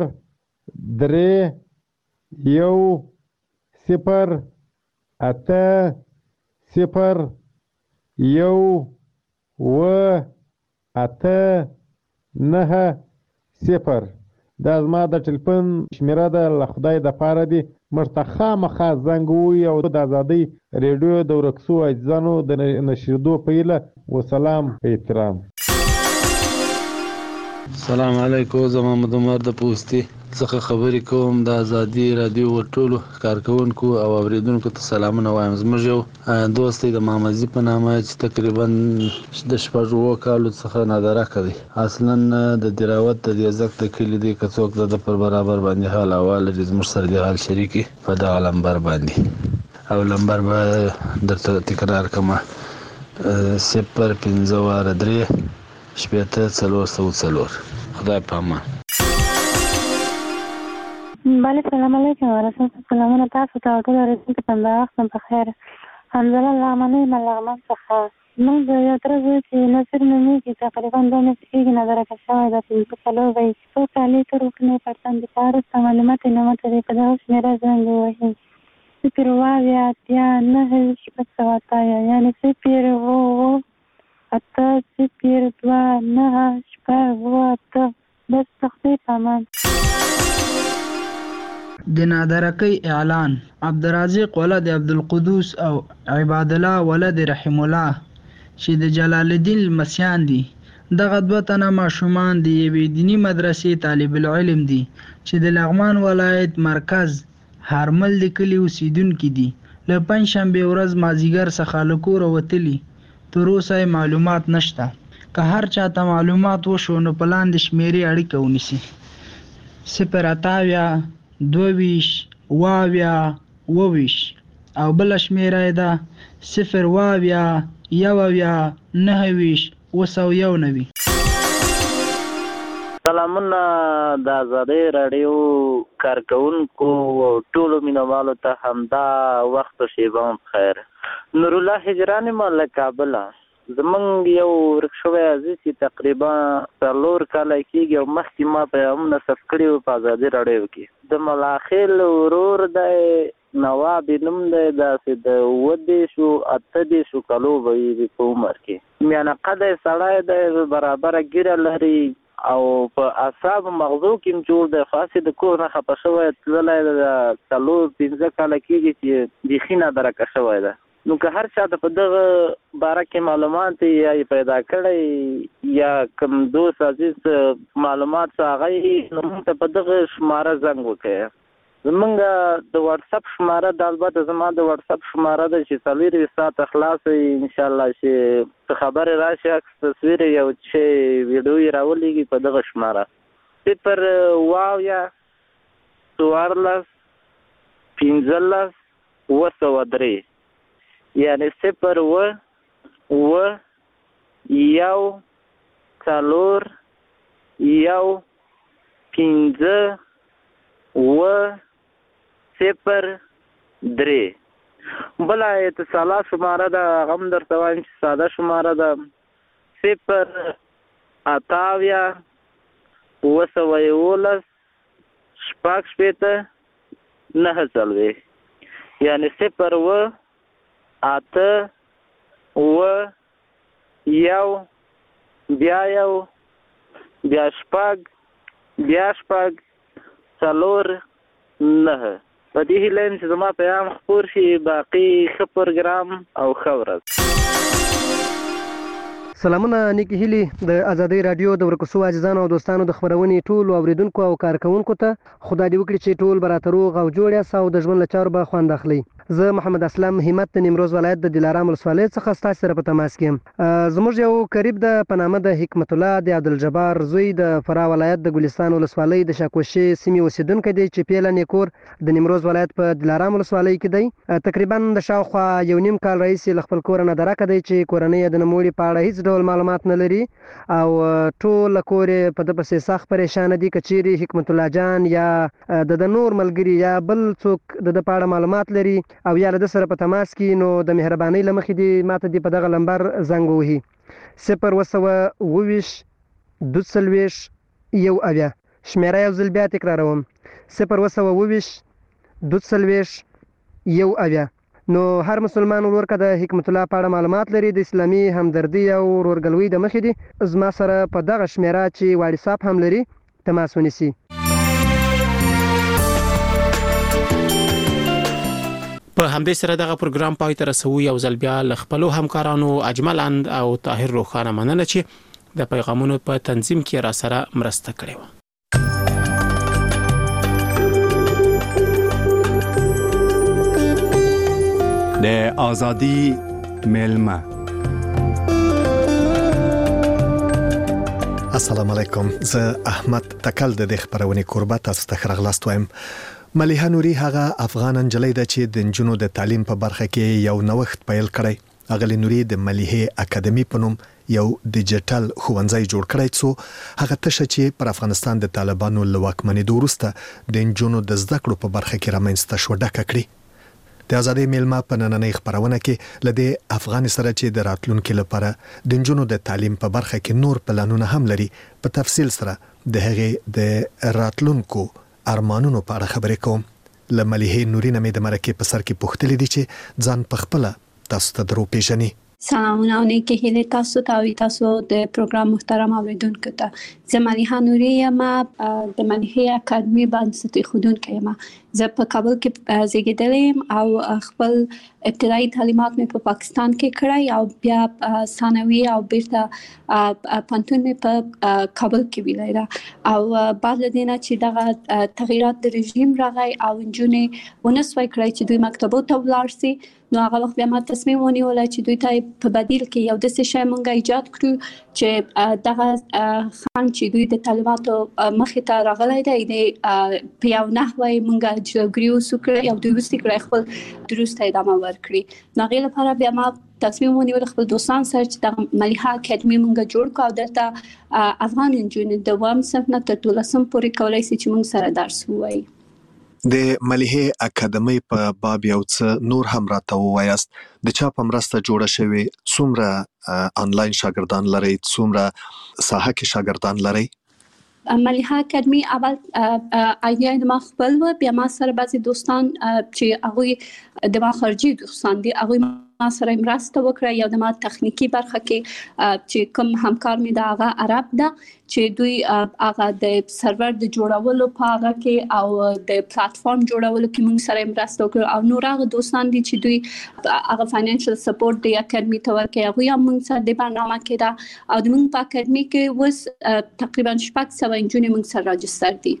Speaker 14: درې یو صفر اته صفر یو اوه اته نهه صفر. دا زما د ټلیفون شمېره ده، له خدای دپاره دي موږ ته خامخا زنګ ووهي او د ازادۍ ریډیو د ورک سوو عزیزانو د نشریدو په هیله. وسلام په احترام.
Speaker 15: السلام علیکم. زه محمد عمر د پوستي څخه خبرې کوم. د ازادي راډیو ټولو کارکونکو او اوریدونکو ته سلامونه وایم. زموږ یو دوست دی د محمدزي په نامه چې تقریبا د شپږ اووه کالو څخه نادرکه دی. اصلا د دراوت د دیزک د کلي دی. که څوک د ده پر برابر باندې حال احوال لري زموږ سره د حال شریکي په دغه لمبر باندې، او لمبر به درته تکرار کړم صفر پنځه واره درې شپېته څلور سوه څلور. خدای په امان.
Speaker 16: بله سلام علیکم ورحمت سلامونه تاسو ته ټول اوریدونکو ته د وخت په خیر. حمزله لغمنۍ یم له لغمان څخه. موږ د یو تره زوی چې نصیر نومیږي تقریبا دوه میاشتې کېږي نادرکه شوی ده. پنځه څلور به یې څو کالې تر اوسنۍ پرتم د په وروسته معلومات یې نه مته دی. په دغه شمېره زنګ ووهي صفر اووه اویا اتیا نهه شپږ سوه اتیا، یعنې صفر اووه اووه اته صفر دوه نهه شپږ اووه اته. بس تختی په امان.
Speaker 17: د نادرکۍ اعلان. عبدالرازق ولد عبدالقدوس او عباد الله ولد رحم الله چې د جلال الدین لمسیان دي. دغه دوه تنه ماشومان د یوې دیني مدرسې طالب العلم دي چې د لغمان ولایت مرکز هارمل د کلي اوسیدونکي دي. له پنجشنبې ورځ مازدیګر څخه له کوره وتلي، تر اوسه یې معلومات نشته. که هر چاته معلومات وشو نو په لاندې شمېرې اړیکه ونیسي صفر اته اویا دوه ویشت اوه اویا اوه ویشت او بله شمېره یې ده صفر اوه اویا یو اویا نهه ویشت اوه سوه یو نوي.
Speaker 18: سلامونه د ازادۍ راډیو کارکونکو او ټولو مینوالو ته همدا وخت او شیبه هم بخیر. نورالله هجران یم له کابله. زمونږ یو ورک شوی عزیز چې تقریبا څلور کاله کېږي او مخکې ما پیغامونه ثبت کړي وو په ازادي راډیو کې. د ملاخیل ورور دی نواب یې نوم دی، داسې د اووه دېرشو اته دېرشو کالو به وي په عمر کې. میانه قده سړی دی، برابره ږیره لري او په اعصابو مغزو کې هم جوړ دی. خاصې د کور نه خفه شوی تللی د څلور پنځه کاله کېږي چې بیخي نادرکه شوی ده. نو که هر چا ته په دغه باره کې معلومات یا یې پیدا کړی یا کوم دوست عزیز معلومات څه هغه یې نو موږ ته په دغه شماره زنګ وکړئ. زمونږ د واتساپ شماره د البته زما د واتساپ شماره ده چې څلورویشت ساعته خلاصه وي انشاءالله چې څه خبرې راشي عکس تصویر یو چې ویډیو یې راولېږي په دغه شماره صفر اووه اویا څوارلس پنځلس اووه سوه درې، یعنی صفر اووه اووه یو څلور یو پنځه اووه صفر درې. بله اتصالات شماره ده هغه هم درته وایم چې ساده شماره ده صفر اته اویا اووه سوه یولس شپږ شپېته نهه څلوېښت، یعنې صفر اووه، اته، اووه، یو، بیا یو بیا شپږ بیا شپږ څلور نه. په دې هیله یم چې زما پیغام خپور شي. باقي ښه پروګرام او ښه ورځ.
Speaker 19: سلامونه نیکی هیلی د ازادي رادیو د ورکوسو عزیزانو او دوستانو د خبرونې ټول اوریدونکو او کارکونکو ته خدای دې وکړي چې ټول براتر روغ او جوړ یاست او د ژوند له چارو به خوند اخلي. زه محمد اسلام همت د نیمروز ولایت د دلارام ولسوالۍ څخه ستاسو سره په تماس کې یم. زموږ یو قریب د په نامه د حکمت الله د عبدالجبار زوی د فراه ولایت د ګلستان ولسوالۍ د شاکوشي سیمې اوسیدونکی دی چې پیله نیکور د نیمروز ولایت په دلارام ولسوالۍ کې دی. تقریبا د شاوخوا یو نیم کال راهیسې له خپل کور نه درکه دی چې کورنۍ د نوموړي په اړه هیڅ ډول معلومات نه لري او ټول کور په د پسې سخت پریشان دي. کچيري حکمت الله جان یا د نور ملګری یا بل څوک د د پاړه معلومات لري او یا د سره په تماس کې نو د مهرباني لمخې دی ماته دی په دغه لمبر زنګ وهي صفر وسوه اوویش دوه څلوېښت یو اویا. شمیره یو ځل بیا تکراروم صفر وسوه اوویش دوه څلوېښت یو اویا. نو هر مسلمان ورکه د حکمت الله په اړه معلومات لري د اسلامي همدردي او ورورګلوي د مخې دی زما سره په دغه شمیره چې واتساپ هم لري تماس ونیسي.
Speaker 2: په همدې سره دغه پروګرام پای ته رسوو. یو ځل بیا له خپلو همکارانو اجمل اند او طاهر روخانه مننه چې د پیغامونو په تنظیم کې را سره مرسته کړې وه.
Speaker 20: د ازادي ملما.
Speaker 21: السلام علیکم. زه احمد تکل د خبرونې کوربه تاسو ته خرغلاست وایم. ملیحه نوري هغه افغان نجلۍ ده چې د نجونو د تعلیم په برخه کې یو نوښت پیل کړی. اغلی نوري د ملیحه اکیډمي په نوم یو ډیجیټل ښوونځی جوړ کړی څو هغه تشه چې پر افغانستان د طالبانو له واکمنۍ وروسته د نجونو د زده کړو په برخه کې رامنځته شو ډکه کړي. د ازادي ملما په نننۍ خبرونه کې لدې افغان سره چې د راتلونکو لپاره د نجونو د تعلیم په برخه کې نور پلانونه هم لري په تفصیل سره د هغه د راتلونکو ارمانونو په اړه خبرې کوم. له ملیحه نوري نه مې د مرکه په سر کې پوښتلې دي چې ځان په خپل تاسو ته درو پیژني.
Speaker 22: سلامونه او نیکی هیله تاسو ته او تاسو د پروګرام محترم اوریدونکو ته. زه ملیحه نوري یم د ملیحه اکیډمي باندې ستخدونکې یم. زه په کابل کې زیږیدلم او خپل ابتدایي تعلیمات مې په پاکستان کې کړی او بیا ثانوي او بیرته پانتون مې په کابل کې ویلای او بعد لدینا چې دغه تغیرات د رژیم راغی او نجونې ونسوي کړی چې دوی مکتبو ته ولاړ شي. نو هغه وخت بیا ما تصمیم ونیول چې دوی ته په بدیل کې یو داسې شی مونږه ایجاد کړو چې دغه خان چې دوی د طالباتو مخې ته راغلی دی د په یو نحوه مونږه جوړګری وسکړي او دوی وستې کړی خپل دروس ته ادامه ورکړي. نو هغې لپاره بیا ما تصمیم ونیول خپل دوستان سره چې د ملیحه اکیډمي مونږ جوړ کړو او دلته افغان نجونې د اووم صنف نه تر دولسم پورې کولی شي چې مونږ سره درس ووایي.
Speaker 21: د ملیحه اکیډمي په باب یو څه نور هم راته ووایاست. د چا په مرسته جوړه شوې؟ څومره انلاین شاګردان لري؟ څومره ساحه کې شاګردان لري؟
Speaker 22: ملیحه اکیډمي اول ایډیا د ما خپل و بیا ما سره بعضی دوستان چې هغوی د ما خارجي دوستان دي هغوی ما سره مرسته وکړه. یو د ما تخنیکی برخه کې چې کوم همکار مې د هغه عرب ده چې دوی هغه د سرور د جوړولو په هغه کې او د پلیټفارم جوړولو کې موږ سره مرسته وکړه او نور هغه دوستان دي چې دوی هغه فاینانشل سپورټ د اکیډمي ته ورکوي هغوی هم موږ سره د برنامه کې ده او د موږ په اکیډمي کې اوس تقریبا شپږ سوه نجونې موږ سره راجستر دي.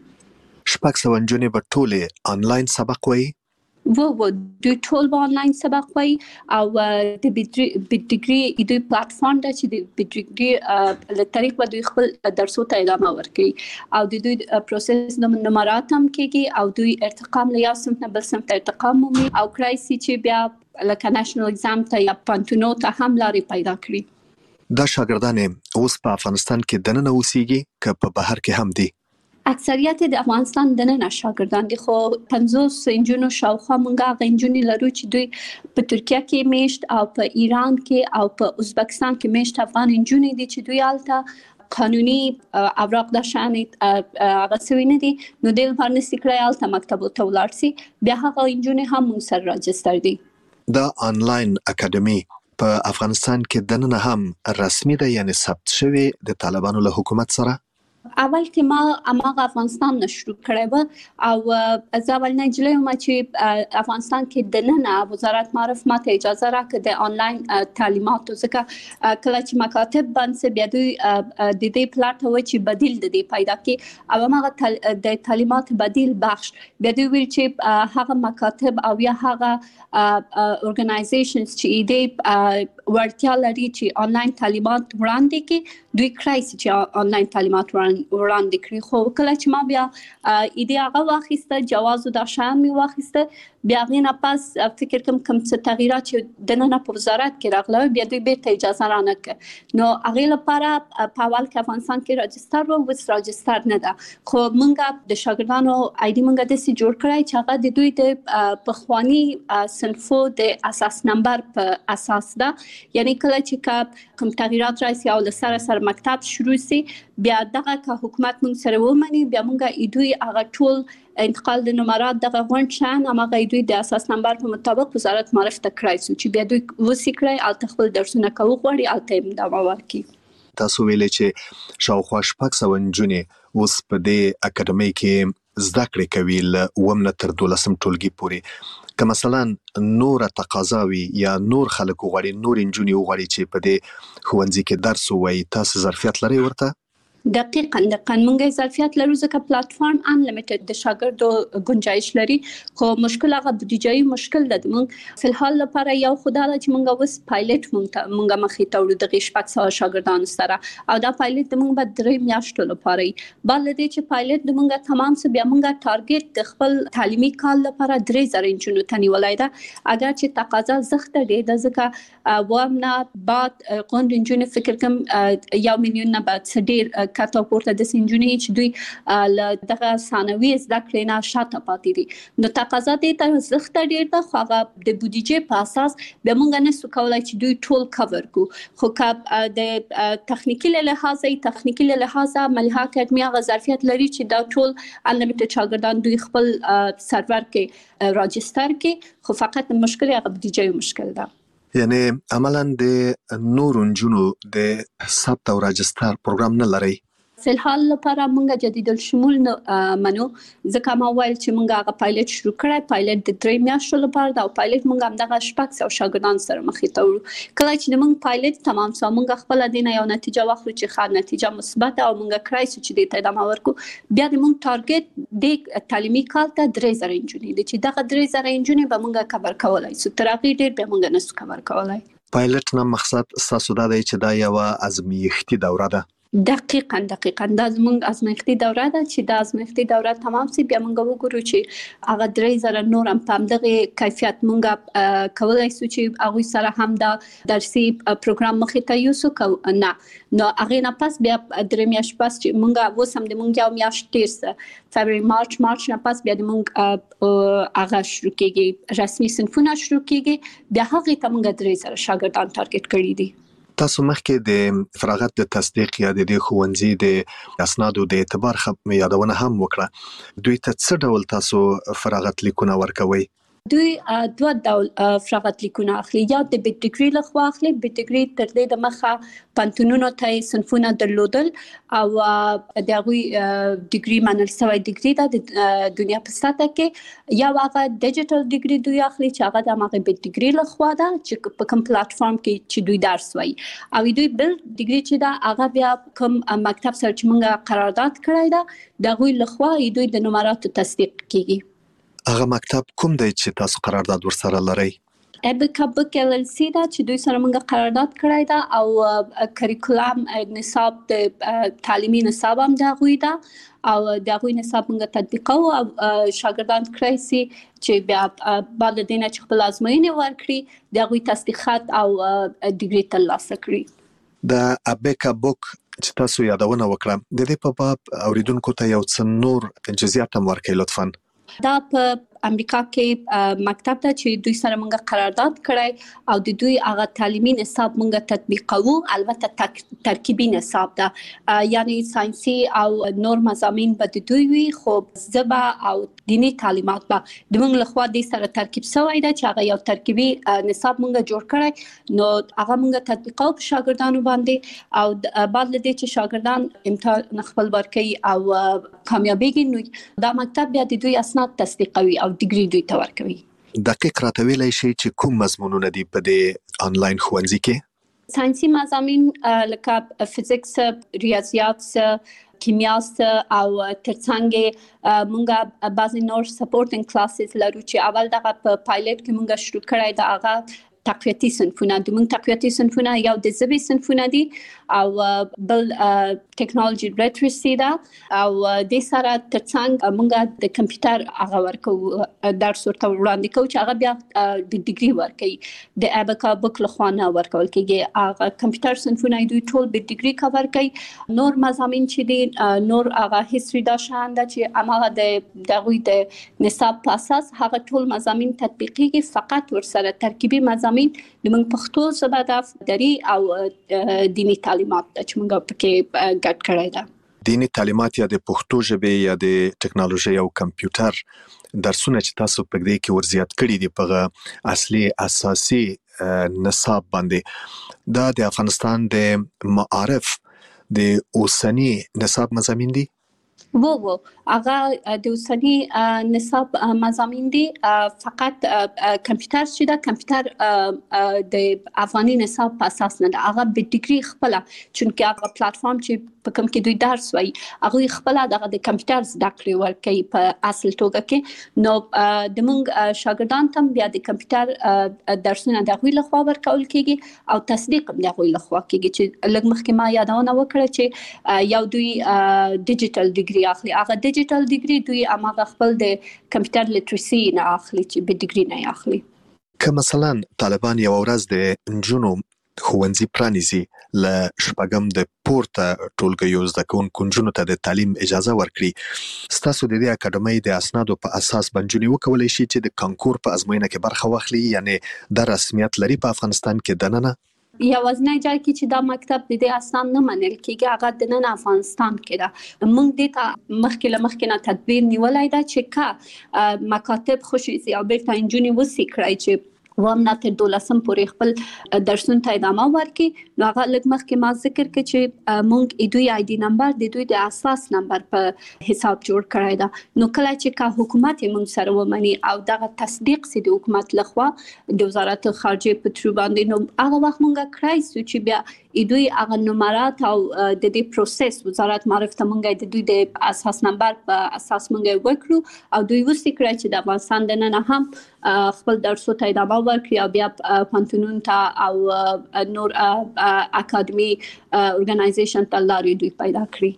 Speaker 21: شپږ سوه نجونې به ټولې انلاین سبق وایي؟
Speaker 22: و و دوی ټول به آنلاین سبق وایي او د بیډګري دوی پلیټفارم ده چې د بیډګري له طریق به دوی خپل درسو ته ادامه ورکړي او د دوی پروسس نمرات هم کېږي او دوی ارتقام له یو صنف نه بل صنف ته ارتقام مومي او کړای شي چې بیا لکه نېشنل اگزام ته یا پانتونو ته هم لارې پیدا کړي.
Speaker 21: دا شاګردان اوس په افغانستان کې دننه اوسېږي که په بهر کې هم دي؟
Speaker 22: اکثریت د افغانستان دننه شاګردان دي خو پنځوس نجونو شاوخوا موږ هغه نجونې لرو چې دوی په ترکیه کې میشت او په ایران کې او په ازبکستان کې میشت افغان نجونې دي چې دوی هلته قانوني اوراق د شان هغه سوي نه دي نو د لپاره نسي کړی هلته مکتبو ته ولاړ سي بیا هغه نجونې هم موږ سره راجستر دي.
Speaker 21: دا انلاین اکیډمي په افغانستان کې دننه هم رسمي ده، یعنی ثبت شوی د طالبانو له حکومت سره؟
Speaker 22: اول کې ما اماغه افغانستان نه شروع کړی و او زه اول نه جلې ما چې افغانستان کې د ننه وزارت معرف ماته اجازه راکړه د آنلاین تعلیماتو، ځکه کله چې مکاتب باندې بیا دوی د دې پلاټ و چې بدیل د دې پیدا کړي او هغه د تعلیمات بدیل بخش بیا دوی ویل چې هغه مکاتب او یا هغه اورګنایزیشنز چې دې ورتیا لري چې آنلاین تعلیمات وړاندې کړي دوی کرایس چې آنلاین تعلیمات وړاندې کړي. خو کله چې ما بیا ایده هغه واخیسته جواز د شان می واخیسته بیا غینه پس فکر کوم کوم څه تغیرات چې د نن په وزارت کې راغله بیا دوی به اجازه را نه کړ نو هغه لپاره په اول کې افغانستان کې راجستر و وس راجستر نه ده. خو مونږه د شاګردانو آیډي مونږه د سي جوړ کړای چې هغه د دوی د پخوانی صنفو د اساس نمبر په اساس ده، یعنی کله چې کوم تغیرات راشي او لسره سره مکتب شروع سي بیا دغه که حکومت مونږ سره ومني بیا مونږه ایدوی هغه ټول انتقال د نمرات دغه غونډ شان هغه دوی د اساس نمبر په مطابق وزارت معرف ته کړای سو چې بیا دوی وسی کړای او تخپل درسونه کوي غوړي او تیم دا ورکی.
Speaker 21: تاسو ویلې چې شاوخوا شپږ سوه نجونې اوس په دې اکاډمۍ کې زده کړې کوي له اووم نه تر دولسم ټولګي پورې، که مثلا نور تقاضاوي یا نور خلک وغواړي نور نجونې وغواړي چې په دې ښوونځي کې درس ووایي، تاسو ظرفیت لرئ ورته؟
Speaker 22: دقیقاً دقیقاً مونږه ظرفیت لرو ځکه پلیټ فارم ان لیمیټډ د شاګردو گنجائش لري، خو مشکل هغه بودیجایي مشکل ده. مونږ په الحال لپاره یو خدای چې مونږه وس پایلټ مونږ مونږه مخې ته وړو د شپږ سوه شاګردانو سره او دا پایلټ د مونږ به درې میاشتو لپاره وي. بل دې چې پایلټ د مونږه تمام سه بیا مونږه ټارګټ د خپل تعلیمي کال لپاره درې زره انجونو تنیولای ده، اگر چې تقاضا زخته دی د ځکه وامنا بعد قوند انجونو فکر کوم یو میلیون نه بعد ډیر کاته پورته د سنجونی چې دوی ل دغه ثانوي زده کړې نه شاته پاتې دي نو تقاضا دې ته زخته ډیر ده، خو هغه د بودیجې په اساس به مونږ نه سو کولای چې دوی ټول کور کو. خو که د تخنیکی له لحاظه تخنیکی له لحاظه ملها اکاډمي هغه ظرفیت لري چې دا ټول انلیمیټډ شاګردان دوی خپل سرور کې راجستر کې، خو فقط مشکل هغه بودیجې مشکل ده.
Speaker 21: یعنی عملاً د نور نجونو د ثبت او راجستر پروګرام نه لري؟
Speaker 22: فلحال لپاره مونږه جدید الشمول منو ځکه ما ویل چې مونږه هغه پایلټ شروع کړای پایلټ د درې میاشتو لپاره دا پایلټ مونږه هم دغه شپږ سوه شاګردان سره مخې ته وړو. کله چې مونږ پایلټ تمام سو مونږه خپل دینه یو نتیجه واخلو چې ښه نتیجه مثبت او مونږه کړای سو چې د ته ادامه ورکو بیا د مونږ ټارګټ د تعلیمي کال ته درې زره انجونې دي چې دغه درې زره انجونې به مونږه کور کولای سو تر هغه ډیر به مونږ نه سو کور کولای.
Speaker 21: پایلټ نه مقصد تاسو دا دی چې دا یو ازمایښتي دوره ده؟
Speaker 22: دقیقاً دقیقاً دا زموږ ازمایښتي دوره ده چې دا ازمایښتي دوره تمام سي بیا موږ وګورو چې هغه درې زره نور هم په همدغه کیفیت موږ کولای سو چې هغوی سره هم دا درسي پروګرام مخې ته یوسو کو نه نو هغه نه پس بیا درې میاشتې پس چې موږ اوس هم د موږ یو میاشت تیر سه فبرवरी مارچ مارچ نه پس بیا د موږ هغه شروع کېږي رسمي صنفونه شروع کېږي بیا هغه ته موږ درې زره شاګردان ټارګټ کړی دي.
Speaker 21: تاسو مخکې د فراغت د تصدیق یا د ښوونځي د اسنادو د اعتبار خپ یادونه هم وکړه، دوی ته څه ډول تاسو فراغت لیکونه ورکوي؟
Speaker 22: دوی دوه ډول فراغت لیکونه اخلي، یا د بیت ډیګري لخوا اخلي. بیت ډیګري تر دې د مخه پانتونونو ته صنفونه درلودل او د هغوی ډیګري منل شوی ډیګري ده د دنیا په سطحه کې، یا هغه ډیجیټل ډیګري دوی اخلي چې هغه د هغه بیت ډیګري لخوا ده چې په کوم پلیټ فارم کې چې دوی درس وایي او دوی بل ډیګري چې ده هغه بیا کوم مکتب سره چې موږ قرارداد کړی ده د هغوی لخوا دوی د نمراتو تصدیق کیږي.
Speaker 21: هغه مکتب کوم دی چې تاسو قرارداد ورسره لرئ؟
Speaker 22: ابکا بک ال ال سی دا چې دوی سره موږ قرارداد کړی دا او کریکولم نصاب د تعلیمي نصاب هم دا غوي دا او دا غوي نصاب موږ تطبیقو او شاګردان کړی سي چې بیا بعد دینه چې خپل ازموینې ورکړي دا غوي تصدیقات او ډیګري ترلاسه کړي.
Speaker 21: د ابکا بک چې تاسو یادونه وکړه د دې په باب اوریدونکو ته یو څه نور جزئیات هم ورکړئ لطفاً.
Speaker 22: دا په امریکا کې مکتب ته چې دوی سره موږ قرارداد کړی او د دوی هغه تعلیمي نصاب موږ تطبیقوو. البته ترکیبي نصاب ده، یعنی ساينسي او نور مضامین به د دوی وي، خو زبا او دینی تعلیمات به د موږ لخوا د سره ترکیب شوی ده چې هغه یو ترکیبي نصاب موږ جوړ کړی، نو هغه موږ تطبیقوو په شاګردانو باندې او بعد له دې چې شاګردان امتحان خپل ورکوي او کامیابیږي، نو دا مکتب بیا د دوی اسناد تصدیقوي او ډیګري دوی ته ورکوي.
Speaker 21: دقیق راته ویلای شي چې کوم مضمونونه دي په دې انلاین ښوونځي کې؟
Speaker 22: ساينسي مضامین لکه فزیکس، ریاضیات، کیمیا او ترڅنګ مونږه بعضی نور سپورټینګ کلاسز لرو چې اول دغه په پایلټ کې مونږه شروع کړی د هغه تقویتي صنفونه د موږ تقویتي صنفونه یو د ژبې صنفونه دي او بل ټیکنالوژي لیټریسي ده او د سره ترڅنګ موږ د کمپیوټر هغه ورکو درس ورته وړاندې کوو چې هغه بیا د ډیګري ورکوي د ابکا بوک لخوا نه ورکول کېږي. هغه کمپیوټر صنفونه دوی ټول به ډیګري کور کوي. نور مضامین چې دي نور هغه هیستوري دا شان ده چې هغه د دغوی د نصاب په اساس هغه ټول مضامین تطبیقيږي، فقط ورسره ترکیبي مضامین د موږ پښتو ژبه د دري او دینی تعلیمات چې موږ پکې ګډ کړی ده.
Speaker 21: دینی تعلیمات یا د پښتو ژبې یا د ټیکنالوژي او کمپیوټر درسونه چې تاسو په دې کې ورزیات کړی دي په اصلي اساسي نصاب باندې، دا د افغانستان د معارف د اوسنی نصاب مضامین دي؟
Speaker 22: وو وو هغه د اوسنی نصاب مضامین دي، فقط کمپیوټر چې دا کمپیوټر د افغاني نصاب په اساس نه ده، هغه به ډیګري خپل چونکه هغه پلیټ فارم چې په کوم کې دوی درس وایي هغه خپل دغه د کمپیوټر زده کړې ورکوي په اصل توګه کې، نو د موږ شاګردان ته بیا د کمپیوټر درسونه د غوي لخوا ورکول کېږي او تصدیق د غوي لخوا کېږي چې لږ مخکې ما یادونه وکړه چې یو دوی ډیجیټل ډیګري اخلي، هغه ډیجیټل ډیګري دوی هغه خپل د کمپیوټر لیټریسي نه اخلي چې به ډیګري نه اخلي.
Speaker 21: که مثلا طالبان یو ورځ د نجونو ښوونځي پرانیزي ل شپږم د پورته ټولګیو زده کوونکو نجونو ته د تعلیم اجازه ورکړي، ستاسو د دې اکاډمۍ د اسنادو په اساس بنجونی وکولای شي چې د کانکور په ازموینه کې برخه واخلي، یعنی د رسمیت لري په افغانستان کې دننه؟
Speaker 22: یوازنی ځای کې چې دا مکتب د دې اسناد نه منل کېږي هغه د نن افغانستان کې ده. موږ د ته مخکې له مخکې نه تدبیر نیولای دا چې کا مکاتب خوشي او بیرته انجونی وسی کړای چې وام نه تر دولسم پورې خپل درسونه ته ادامه ورکړي. نو هغه لږ مخکې ما ذکر کړ چې موږ دوی آی ډي نمبر د دوی د اساس نمبر په حساب جوړ کړی دا، نو کله چې کا حکومت موږ سره ومني او دغه تصدیق سي د حکومت لخوا د وزارت خارجه په تر باندې، نو هغه وخت موږ کړای سو چې بیا دوی هغه نمرات او د دې پروسس وزارت معرفت موږ د دوی د اساس نمبر په اساس موږ وکړو او دوی وسې کړی چې د افغانستان د نن هم خپل درسو ته ادامه ورکړي او بیا پانتونون ته او نور اکاډمي اورګنایزیشن ته لاري دوی پیدا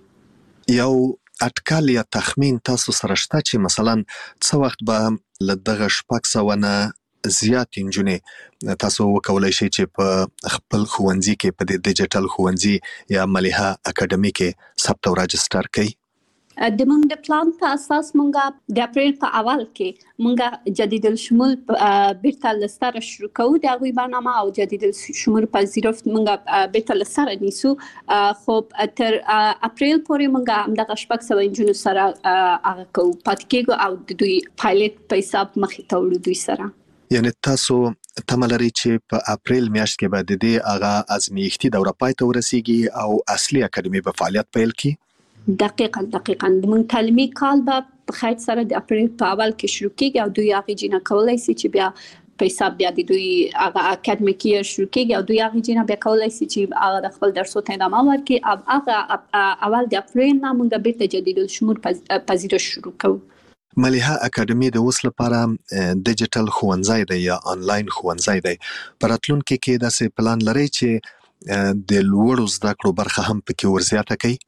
Speaker 22: کړی.
Speaker 21: یو اټکل یا تخمین تاسو سره شته چې مثلا څه وخت به لدغه شپږ سوه نه زیات انجونې تاسو وکولای شئ چې په خپل ښوونځي کې په د ډیجیټل ښوونځي یا مليحه اکاډمي کې ثبت او راجستر کړئ؟
Speaker 22: د موږ د پلان په اساس موږ د اپریل په اول کې موږ جدید الشمول بیرته لستر شروع کوو د غوي برنامه او جدید الشمول پذیرفت موږ بیرته لستر نیسو، خو تر اپریل پورې موږ د شپږ سوه انجونو سره هغه کوو پاتې کېږو او د دوی پایلټ په حساب مخې ته وړو دوی سره.
Speaker 21: یعنی تاسو تمه لرئ چې په اپریل میاشت کې به د دې هغه ازمیښتي دوره پای ته ورسیږي او اصلي اکاډمي به فعالیت پیل کړي؟
Speaker 22: دقیقاً دقیقاً د موږ تعلیمي کال به په خیر سره د اپریل په اول کې شروع کېږي او دوی هغه جنا کولای شي چې بیا په حساب بیا د دوی هغه اکاډمیک یې شروع کېږي او دوی هغه جنا بیا کولای شي چې هغه د خپل درسو ته ادامه ورکړي او هغه اول د اپریل نه موږ بیرته جدید الشمول پذیرش شروع کوو.
Speaker 21: مليحه اکاډمي د اوس لپاره ډیجیټل ښوونځی دی یا آنلاین ښوونځی دی، په راتلونکي کې داسې پلان لرئ چې د لوړو زده کړو برخه هم پکې ورزیاته کړئ؟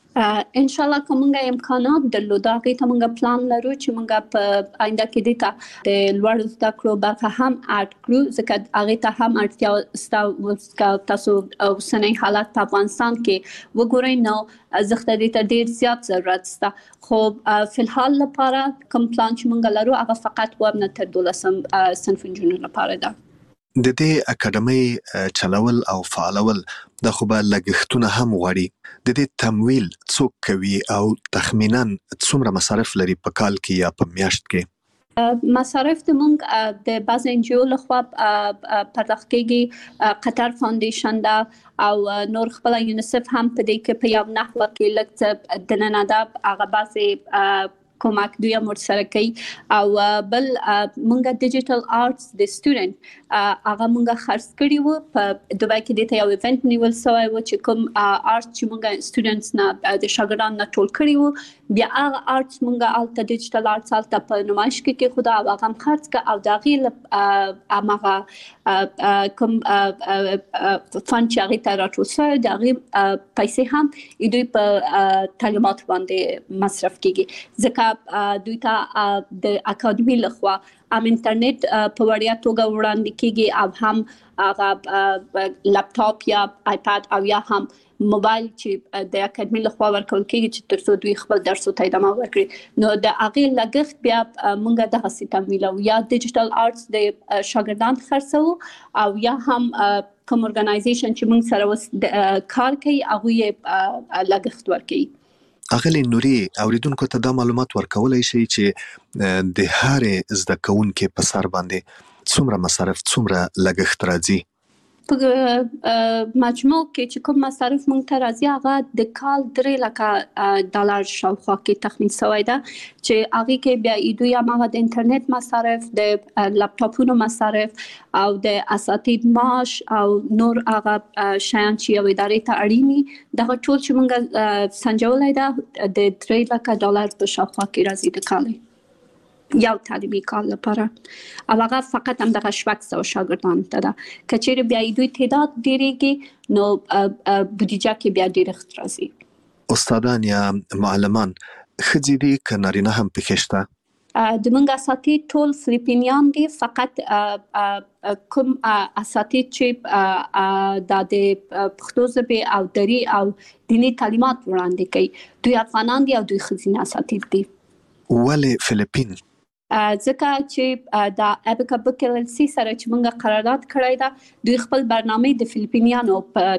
Speaker 22: ان شاء الله کومه امکانات درلوده هغه ته موږ پلان لرو چې موږ په آینده کې دیتا د لوړ زده کړو برخه هم اډ کړو ځکه هغه ته هم اړتیا ستاسو تاسو اوسنۍ حالات په افغانستان کې وګورئ نو زخته دې ته ډیر زیات ضرورت شته خو په الحال لپاره کوم پلان چې موږ لرو هغه فقط و نه تر دولسم صنف جنونو لپاره ده.
Speaker 21: د دې اکاډمۍ چلول او فعالول د خو به لګښتونه هم غواړي. د دې تمویل څوک کوي او تخمینا څومره مصارف لري په کال کې یا په میاشت کې؟
Speaker 22: مصارف د مونږ د باز ان جی او لخوا پرداخت کیږي. قطر فاونډیشن دا او نور خپل یونیسف هم په دې کې په یو نحوه کې لکه د نن ادب هغه باسي کومک دوی هم ورسره کوي او بل مونږه ډیجیټل آرټس د سټوډنټ هغه مونږه خرڅ کړی وو په دوبای کې د یو ایونت نیول سوی و چې کوم آرټس چې مونږه سټوډنټس نه د شاګردانو نه ټول کړی وو بیا هغه آرټس مونږه الته ډیجیټل آرټس الته په نمایش کې کې خدا هغه هم خرڅ ک او دغه هغه کوم فند چې هغه ته راټول شوی دغه پیسې هم دوی په تعلیمات باندې مصرف کیږي ځکه دوی ته د اکاډمي لخوا ام انټرنیټ په وړیا توګه وړاندې کیږي او هم هغه لپټاپ یا آیپاد او یا هم موبایل چې د اکاډمي لخوا ورکول کیږي چې ترڅو دوی خپل درسو ته ادامه ورکړي. نو د هغه لګښت بیا مونږه د هڅې تمویلو یا ډیجیټل آرټس د شاګردان خرڅو او یا هم کوم ارګنایزیشن چې مونږ سره کار کوي هغه یې لګښت ورکوي.
Speaker 21: اغلی نوري اوریدونکو ته دا معلومات ورکولای شي چې د هر زده کوونکو په سر باندې څومره مصارف څومره لګښت راځي؟
Speaker 22: په مجموع کې چې کوم مصارف مونږ ته راځي هغه د کال درې لکه ډالر شاوخوا کې تخمین شوی ده چې هغه کې بیا دوی هم هغه د انټرنیټ مصارف د لپټاپونو مصارف او د اساتید معاش او نور هغه شیان چې یو ادارې ته اړینی دغه ټول چې مونږ سنجولای ده د درې لکه ډالر په شاوخوا کې راځي د کال یو تعلیمي کال لپاره او هغه فقط هم دغه شپږ سوه شاګردان ته ده. که چیرې بیا دوی تعداد ډیریږي نو بودیجه کې بیا ډیرښت راځي.
Speaker 21: استادان یا معلمان ښځې دي که نارینه هم پکې شته؟
Speaker 22: د موږ اساتید ټول فلیپینیان دي فقط کوم اساتید چې د پښتو ژبې او دري او دینی تعلیمات وړاندې کوي دوی افغانان دي او دوی ښځینه اساتید دي.
Speaker 21: ولې فلیپین؟
Speaker 22: ځکه چې د ابیکا بک ال سی سره چې موږ قرارداد کړی دا دوی خپل برنامه د فلیپینیانو په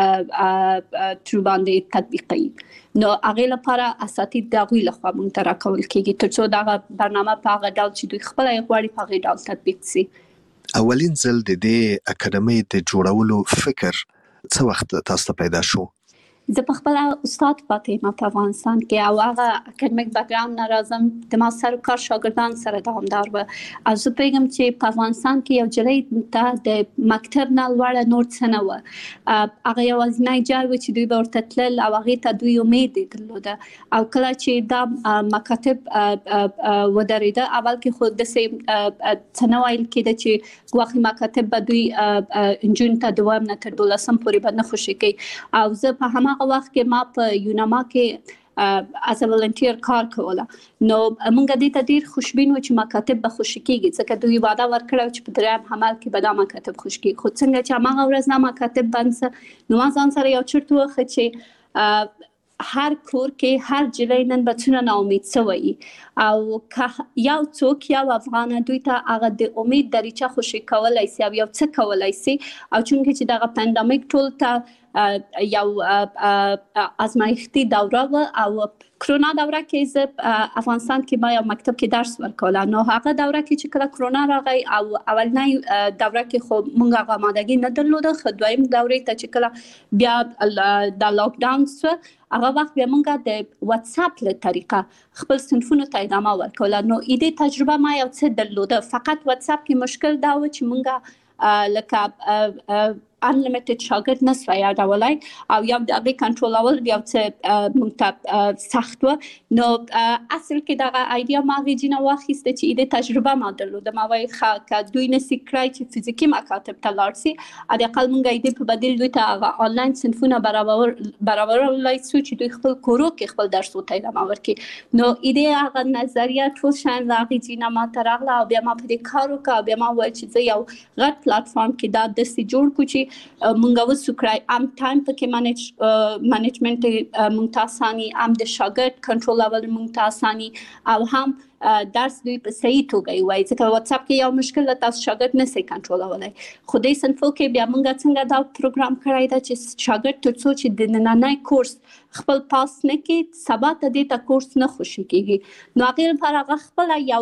Speaker 22: تر باندې تطبیقوي نو هغه لپاره اساتید دغه لخوا موږ ته راکول کیږي ترڅو دا برنامه په هغه ډول چې دوی خپل غواړي په هغه ډول تطبیق شي.
Speaker 21: اولین ځل د دې اکاډمۍ د جوړولو فکر څه وخت تاسو ته پیدا شو؟
Speaker 22: زه په خپل استاد پاتې ما په افغانستان کې او هغه اکاډمیک بیک ګراوند نه راځم د ما سره کار شاګردان سره دوامدار و او زه پیغام چې په افغانستان کې یو جلې ته د مکتب نه لوړ نور څه نه و هغه یوازینی ځای و چې دوی به ورته تلل او هغه ته دوی امید درلوده او کله چې دا مکاتب ودرېده اول کې خو د سیم تنویل کې د چې غوښي مکاتب به دوی انجن ته دوام نه تر دولسم پورې به نه خوشي کوي او زه په هم هغه وخت کې ما په یوناما کې از ولنټیر کار کوله نو موږ د دې ډیر خوشبین و چې مکاتب به خوشی کیږي ځکه دوی وعده ورکړه چې په دریم حمل کې به دا مکاتب خوشی کیږي خو څنګه چې هغه ورځ نه مکاتب بنځ نو ځان سره یو چرته وخت چې هر کور کې هر جلې نن بچنه نا امید سوي او یو څوک یو افغان دوی ته هغه د امید دریچه خوشی کولای سي او یو څه کولای سي او چونکه چې دغه پاندیمیک ټول ته یو ازمایښتي دوره و او کرونا دوره کې زه افغانستان کې ما یو مکتب کې درس ورکوله نو هغه دوره کې چې کله کرونا راغی او اولنۍ دوره کې خو موږ هغه آمادګي نه درلوده خو دویم دوره ته چې کله بیا د لاک ډاون سو هغه وخت بیا موږ د واتس اپ له طریقه خپل صنفونو ته ادامه ورکوله نو ایدې تجربه ما یو څه درلوده فقط واتس اپ کې مشکل دا و چې موږ لکه انلیمیټډ شاګرد نسوای یادولای او یو د هغې کنټرولول یو څه موږ ته سخت و. نو اصل کې دغه ایډیا ما هغې جینه واخیسته چې د تجربه ما درلوده. ما وایي ښه که دوی نسي کړی چې فزیکي مکاتب ته لاړ سي، حداقل موږ یې د په بدیل دوی ته هغه آنلاین صنفونه برابرولی سو چې دوی خپل کورو کې خپل درس ورته ادامه ورکړي. نو ایدې هغه نظریه ټول شیان له هغې جینه ما ته راغله او بیا ما په دې کار وکړه او بیا ما وویل چې زه یو غټ پلاتفارم کې دا داسې جوړ کړو چې موږ وسو کړی ام ټایم پکې منیج منیجمنټ موږ ته اساني، ام د شاګرد کنټرولول موږ ته اساني او هم درس دوی په صحیح توګه وایي. ځکه واتساپ کې یو مشکل ده، تاسو شاګرد نسئ کنټرولولی. خو دې صنفو کې بیا موږ څنګه دا پروګرام کړی ده چې شاګرد تر څو چې د نننی کورس خپل پاس نه کړي، سبا ته دې ته کورس نه خوشي کېږي. نو هغې لپاره هغه خپله یو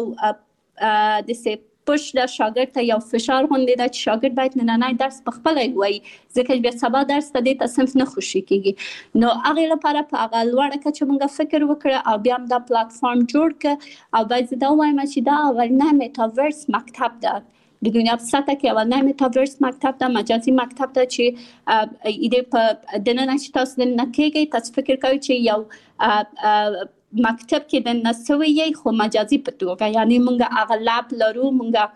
Speaker 22: داسې پش د شاګرد ته یو فشار غوندې ده چې شاګرد باید نننی درس په خپله ووایي، ځکه بیا سبا درس ته دې ته صنف نه خوشي کېږي. نو هغې لپاره په هغه لوړه کچه موږ فکر وکړه او بیا هم دا پلاتفارم جوړ کړه او باید زه دا ووایم چې دا اولنی میټاورس مکتب ده د دنیا په سطح کې، اولنی میټاورس مکتب ده، مجازي مکتب ده چې ایدې په دننه چې تاسو دننه کېږئ، تاسو فکر کوئ چې یو مکتب کې د نسوي یې خو مجازي په توګه، یعنی موږ هغه لاب لرو،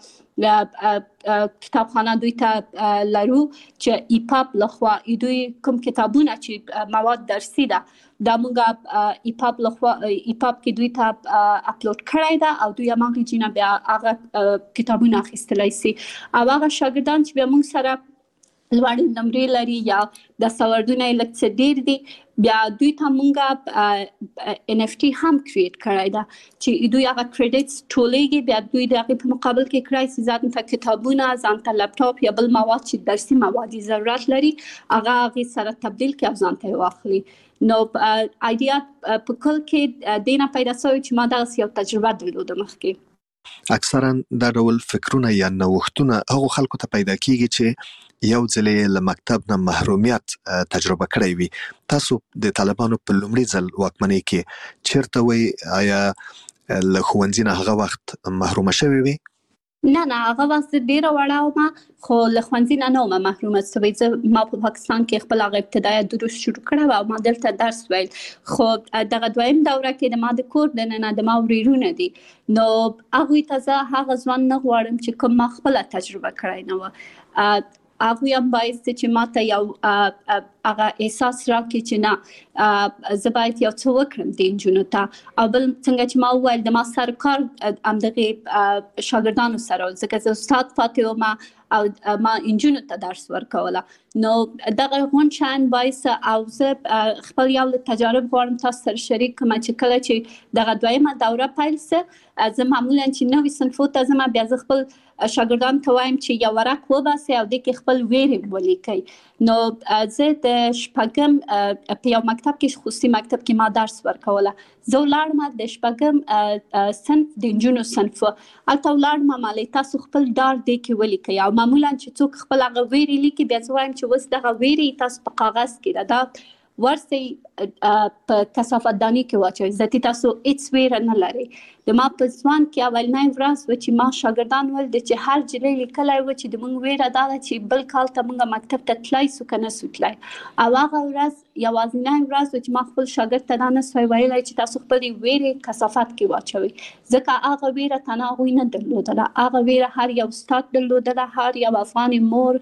Speaker 22: موږ کتابخانه دوی ته لرو چې ایپاپ لخوا دوی کوم کتابونه چې مواد درسي ده دا موږ ایپاپ لخوا ایپاپ کې دوی ته اپلوډ کړی ده او دوی هماغې جینه بیا هغه کتابونه اخیستلی سي او هغه شاګردان چې بیا موږ سره لوړې نمرې لري یا دستاوردونه یې لږ څه ډېر دي، بیا دوی ته موږ ان اف ټي هم کریټ کړی ده چې دوی هغه کریډټس ټولېږي، بیا دوی د هغې په مقابل کې کړی سي ځان ته کتابونه، ځان ته لپټاپ یا بل مواد چې درسي مواد ضرورت لري هغه هغې سره تبدیل کړي او ځان ته یې واخلي. نو ایډیا په کل کې دې نه پیدا شوې چې ما دغسې یو تجربه درلوده مخکې.
Speaker 21: اکثرا دا ډول فکرونه یا نوښتونه هغو خلکو ته پیدا کیږي چې یو ځل یې له مکتب نه محرومیت تجربه کړی وي. تاسو د طالبانو په لومړي ځل واکمنۍ کې چیرته وئ؟ آیا له ښوونځي نه هغه وخت محرومه شوې وي؟
Speaker 22: نه نه هغه وخت زه ډېره وړه ومه خو له ښوونځي نه نه ومه محرومه سوې. زه ما په پاکستان کې خپل هغه ابتدایه دروس شروع کړی او ما دلته درس ویل، خو دغه دویم دوره کې د ما د کور دننه د ما ورېرونه دي، نو هغوی ته زه هغه ځوان نه غواړم چې کوم ما خپله تجربه کړی نه وه. هغوی هم باید چې ما ته یو هغه احساس راکړي چې نه زه باید یو څه وکړم د نجونو ته. او بل څنګه چې ما وویل د ما سر کار همدغې شاګردانو سره، ځکه زه استاد پاتې ومه او ما نجونو ته درس ورکوله. نو دغه غونډ شیان باعث او زه خپل یو تجارب غواړم تاسو سره شریک کړم چې کله چې دغه دویمه دوره پیل سه زه معمولا چې نوي صنفو ته ځم بیا زه خپل شاګردانو ته وایم چې یو ورق وباسئ او دې کې خپل ویرې ولیکئ. نو زه د شپږم په یو مکتب کې خصوصي مکتب کې ما درس ورکوله. زه ولاړم د شپږم صنف د نجونو صنف، هلته ولاړم ما ویل تاسو خپل ډار دې کې ولیکئ او معمولا چې څوک خپل هغه ویرې لیکي بیا زه وایم چې اوس دغه ویرې تاسو په کاغذ کې دا ورسئ په کثافت دانۍ کې واچوئ، ځکه تاسو هېڅ ویره نه لرئ. د ما په ځوان کې اولنی ورځ و چې ما شاګردان ول د چې هر جلۍ لیکلی و چې د موږ ویره دا ده چې بل کال ته موږ مکتب ته تللی سو که نه سو تللی. او هغه ورځ یوازینی ورځ و چې ما خپل شاګرد ته دا نه سوی ویلی چې تاسو خپلې ویرې کثافت کې واچوئ، ځکه هغه ویره تنها هغوی نه درلودله، هغه ویره هر یو استاد درلودله، هر یو افغان مور،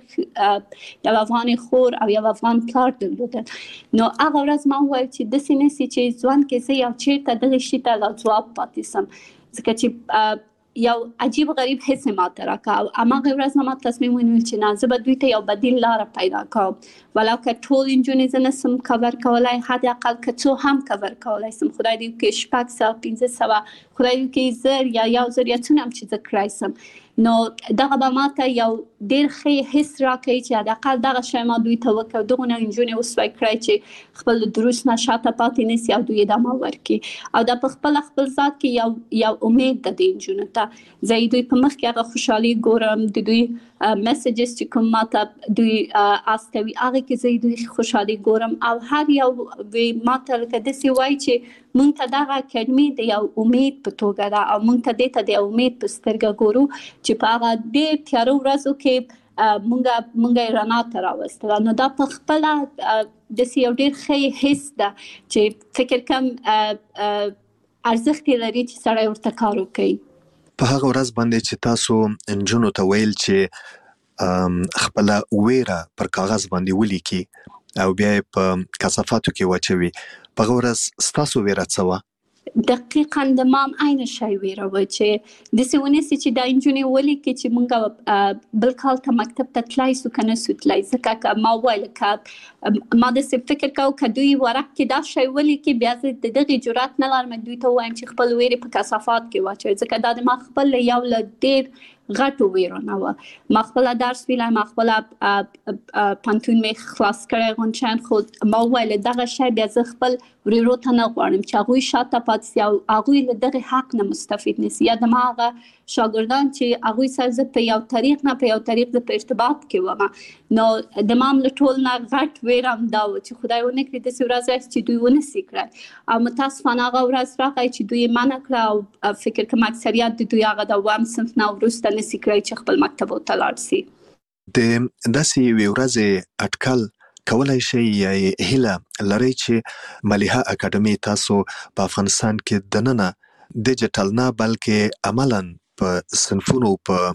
Speaker 22: یو افغان خور او یو افغان پلار درلودل. نو هغه ورځ ما وویل چې داسې نه سي چې ځوان کې زه یو چېرته دغې شي ته لا ځواب پاتې سم، ځکه چې یو عجیب غریب حس ما ته راکړه. او هماغې ورځ نه ما تصمیم ونیول چې نه زه به دوی ته یو بدیل لاره پیدا کوم، ولو که ټول نجونې زه نسم کور کولی، حداقل که څو هم کور کولی سم، خدای دې وکړي شپږ سوه پنځه سوه، خدای دې وکړي زر یا یو زر یا څونه هم چې زه کړی سم. نو دغه به ما ته یو ډېر ښه حس راکوي چې حداقل دغه شی ما دوی ته وکړ، دغونه نجونې وسوی کړی چې خپل دروس نه شاته پاتې نه سي او دوی ادامه ورکړي. او دا په خپله خپل ذات کې یو یو امید ده د نجونو ته. زه یې دوی په مخ کې هغه خوشحالي ګورم، د دوی میسیجز چې کوم ما ته دوی استوي هغې کې زه یې دوی خوشحالي ګورم. او هر یو ما ته لکه داسې وایي چې موږ ته دغه اکاډمي د یو امید په توګه ده او موږ ته دې ته د امید په سترګه ګورو چې په هغه ډېر تیاره ورځو کې مونږه مونږه رڼا ته راوستله. نو دا په خپله داسې یو ډېر ښه حس ده چې فکر کوم ارزښت یې لري چې سړی ورته کار وکړي.
Speaker 21: په هغه ورځ باندې چې تاسو نجونو ته ویل چې خپله ویره پر کاغذ باندې ولیکي او بیا یې په کثافاتو کې واچوي، په هغه ورځ ستاسو ویره څه وه؟
Speaker 22: دقیقاً د ما هم عین شی ویره وه چې داسې ونیسي چې دا نجونې ولیکي چې موږ بل کال ته مکتب ته تلای سو که نه سو تلای. ځکه ما وویل که ما داسې فکر کوم که دوی ورق کې دا شی ولیکي بیا زه د دغې جرأت نه لرم دوی ته ووایم چې خپل ویرې په کثافات کې واچوي، ځکه دا د ما خپل یو له ډېر غټو ویرو نه وه. ما خپله درس ویلی، ما خپله پانتون مې خلاص کړی غونچیان، خو ما وویل دغه شی بیا زه خپل ورېرو ته نه غواړم چې هغوی شاته پاتې سي او هغوی له دغې حق نه مستفید نه سي. یا د ما هغه شاګردان چې هغوی سره زه په یو طریق نه په یو طریق زه په ارتباط کې وم، نو د ما هم له ټول نه غټ ویره هم دا وه چې خدای ونه کړي داسې ورځ راشي چې دوی ونه سي کړی. او متاسفانه هغه ورځ راغی چې دوی یې منع کړه او فکر کوم اکثریت د دوی هغه د اووم صنف نه وروسته نسي کړی چې خپل مکتبو ته لاړ سي.
Speaker 21: د داسې یوې ورځې اټکل کولای شئ یا هیله لرئ چې ملیحه اکاډمي تاسو په افغانستان کې دننه ډیجیټل نه بلکې عملاً په صنفونو په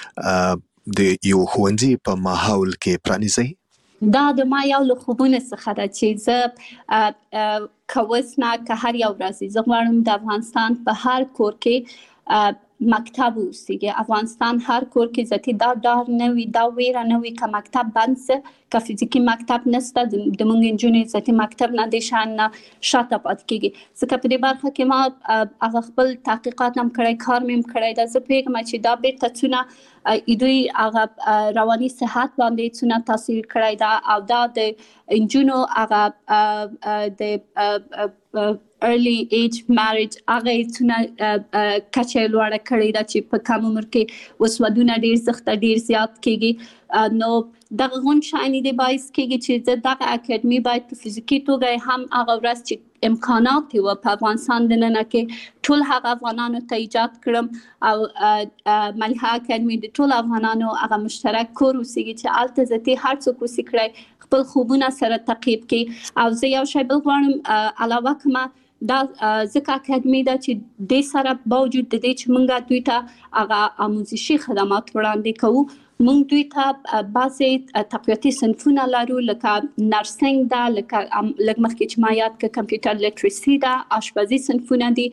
Speaker 21: د یو ښوونځي په ماحول کې پرانیزئ؟
Speaker 22: دا د ما یو له خوبونو څخه ده چې زه که اوس نه که هر یو ورځ زه غواړم د افغانستان په هر کور کې مکتب اوسیږي. افغانستان هر کور کې ذاتي دا ډار نه وي، دا ویره نه وي که مکتب بند سه، که فزیکي مکتب نسته د موږ نجونې ذاتي مکتب نه دې شان نه شاته پاتې کېږي. ځکه په دې برخه کې ما هغه خپل تحقیقات هم کړی، کار مې هم کړی ده. زه پوهېږم چې دا بیرته څونه دوی هغه رواني صحت باندې څونه تاثیر کړی ده او دا د نجونو هغه د early age marriage هغه څونه کچه لوړه کړې ده چې په کم عمر کې اوس ودونه ډېر سخته ډېر زیات کېږي. نو دغه غونډ شانې دی باعث کېږي چې زه دغه اکاډمي باید په فزیکي توګه هم هغه ورځ چې امکانات یې وه په افغانستان دننه کې ټول هغه افغانانو ته ایجاد کړم او ملیحه اکاډمي د ټولو افغانانو هغه مشترک کور اوسیږي چې هلته ذاتي هر څوک اوسي کړی خپل خوبونه سره تعقیب کړي. او زه یو شی بل غواړم علاوه کومه دا ځکه اکاډمي ده چې دې سره باوجود د دې چې موږ دوی ته هغه آموزشي خدمات وړاندې کوو، موږ دوی ته بعضې تقویتي صنفونه لرو لکه نرسنګ ده، لکه لږ مخکې چې ما یاد کړه کمپیوټر لیټریسي ده، آشپزي صنفونه دي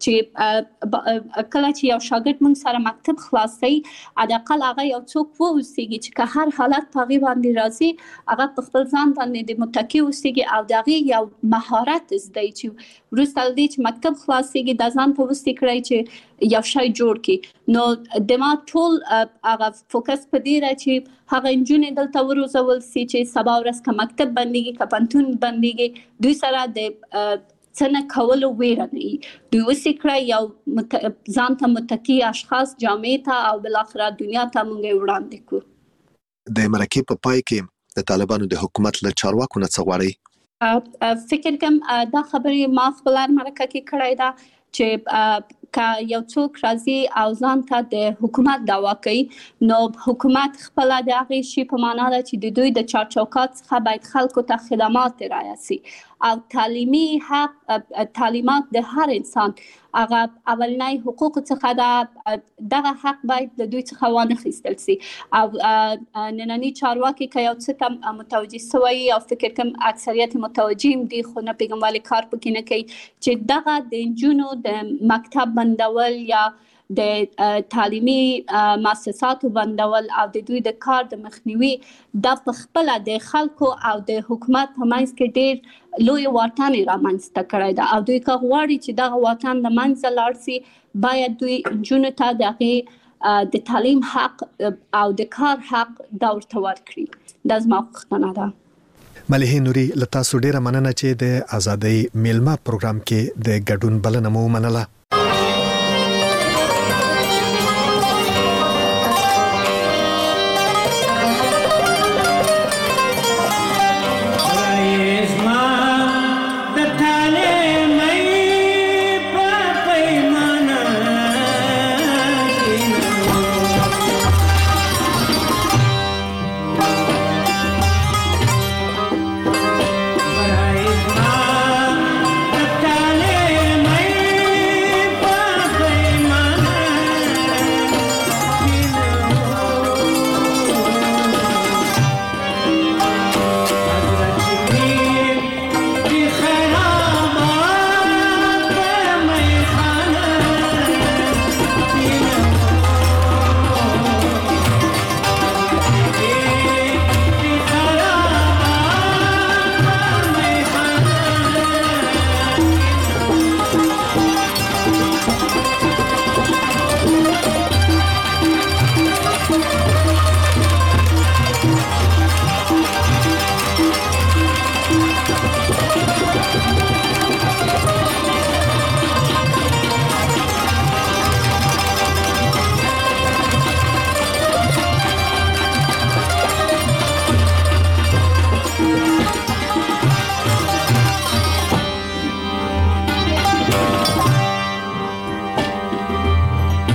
Speaker 22: چې کله چې یو شاګرد موږ سره مکتب خلاصوي حداقل هغه یو څوک واوسیږي چې که هر حالت په هغې باندې راځي هغه په خپل ځان باندې د متکي اوسیږي او د هغې یو مهارت زده چې وروسته له دې چې مکتب خلاصیږي دا ځان ته وستې کړی چې یو شی جوړ کړي. نو د ما ټول هغه فوکس په دې ده چې هغه نجونې دلته وروزول سي چې سبا ورځ که مکتب بندېږي که پوهنتون بندېږي دوی سره د څه نه کولو ویره نه وي، دوی وسې کړی یو ځان ته متکي اشخاص جامعې ته او بالاخره دنیا ته موږ یې وړاندې کړو.
Speaker 21: د مرکې په پای کې د طالبانو د حکومت له چارواکو نه څه غواړئ؟
Speaker 22: فکر کوم دا خبرې ما خپل مرکه کې کړی ده چې که یو څوک راځي او ځان ته د حکومت دعوا کوي نو حکومت خپله د هغې شي په معنا ده چې د دوی د چارچوکات څخه باید خلکو ته خدمات رایه سي او تعلیمي حق تعلیمات د هر انسان هغه اولنی حقوق څخه ده، دغه حق باید د دوی څخه وانخیستل سي. او ننني چارواکي که یو څه ته متوجه سوی او فکر کوم اکثریت متوجه هم دي خو نه پوهېږم ولې کار پکې نه کوي چې دغه د نجونو د مکتب بندول یا د تعلیمي مؤسساتو بندول او د دوی د کار د مخنیوي دا په خپله د خلکو او د حکومت په منځ کې ډېر لوی واټن یې رامنځته کړی ده او دوی که غواړي چې دغه واټن له منځه لاړ سي باید دوی نجونو ته د هغې د تعلیم حق او د کار حق دا ورته ورکړي. دا زما غوښتنه ده.
Speaker 21: ملیحه نوري له تاسو ډېره مننه چې د ازادۍ میلمه پروګرام کې د ګډون بلنه مو ومنله.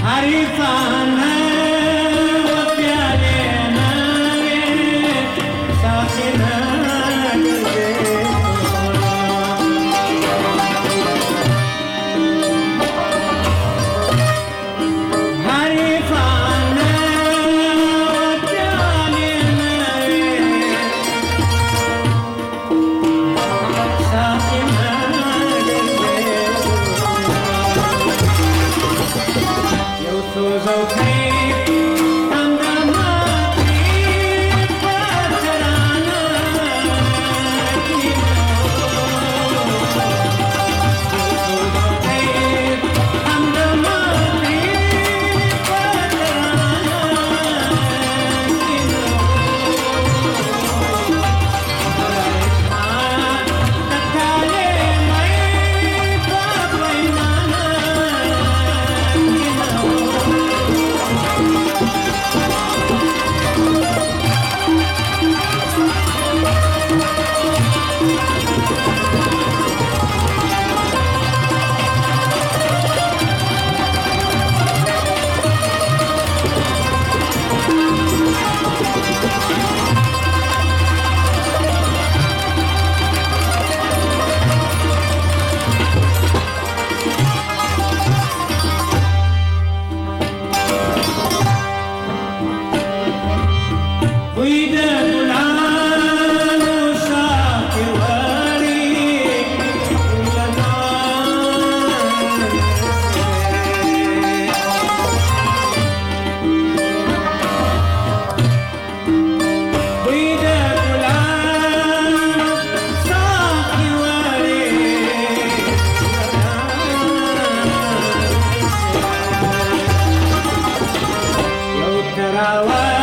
Speaker 3: Our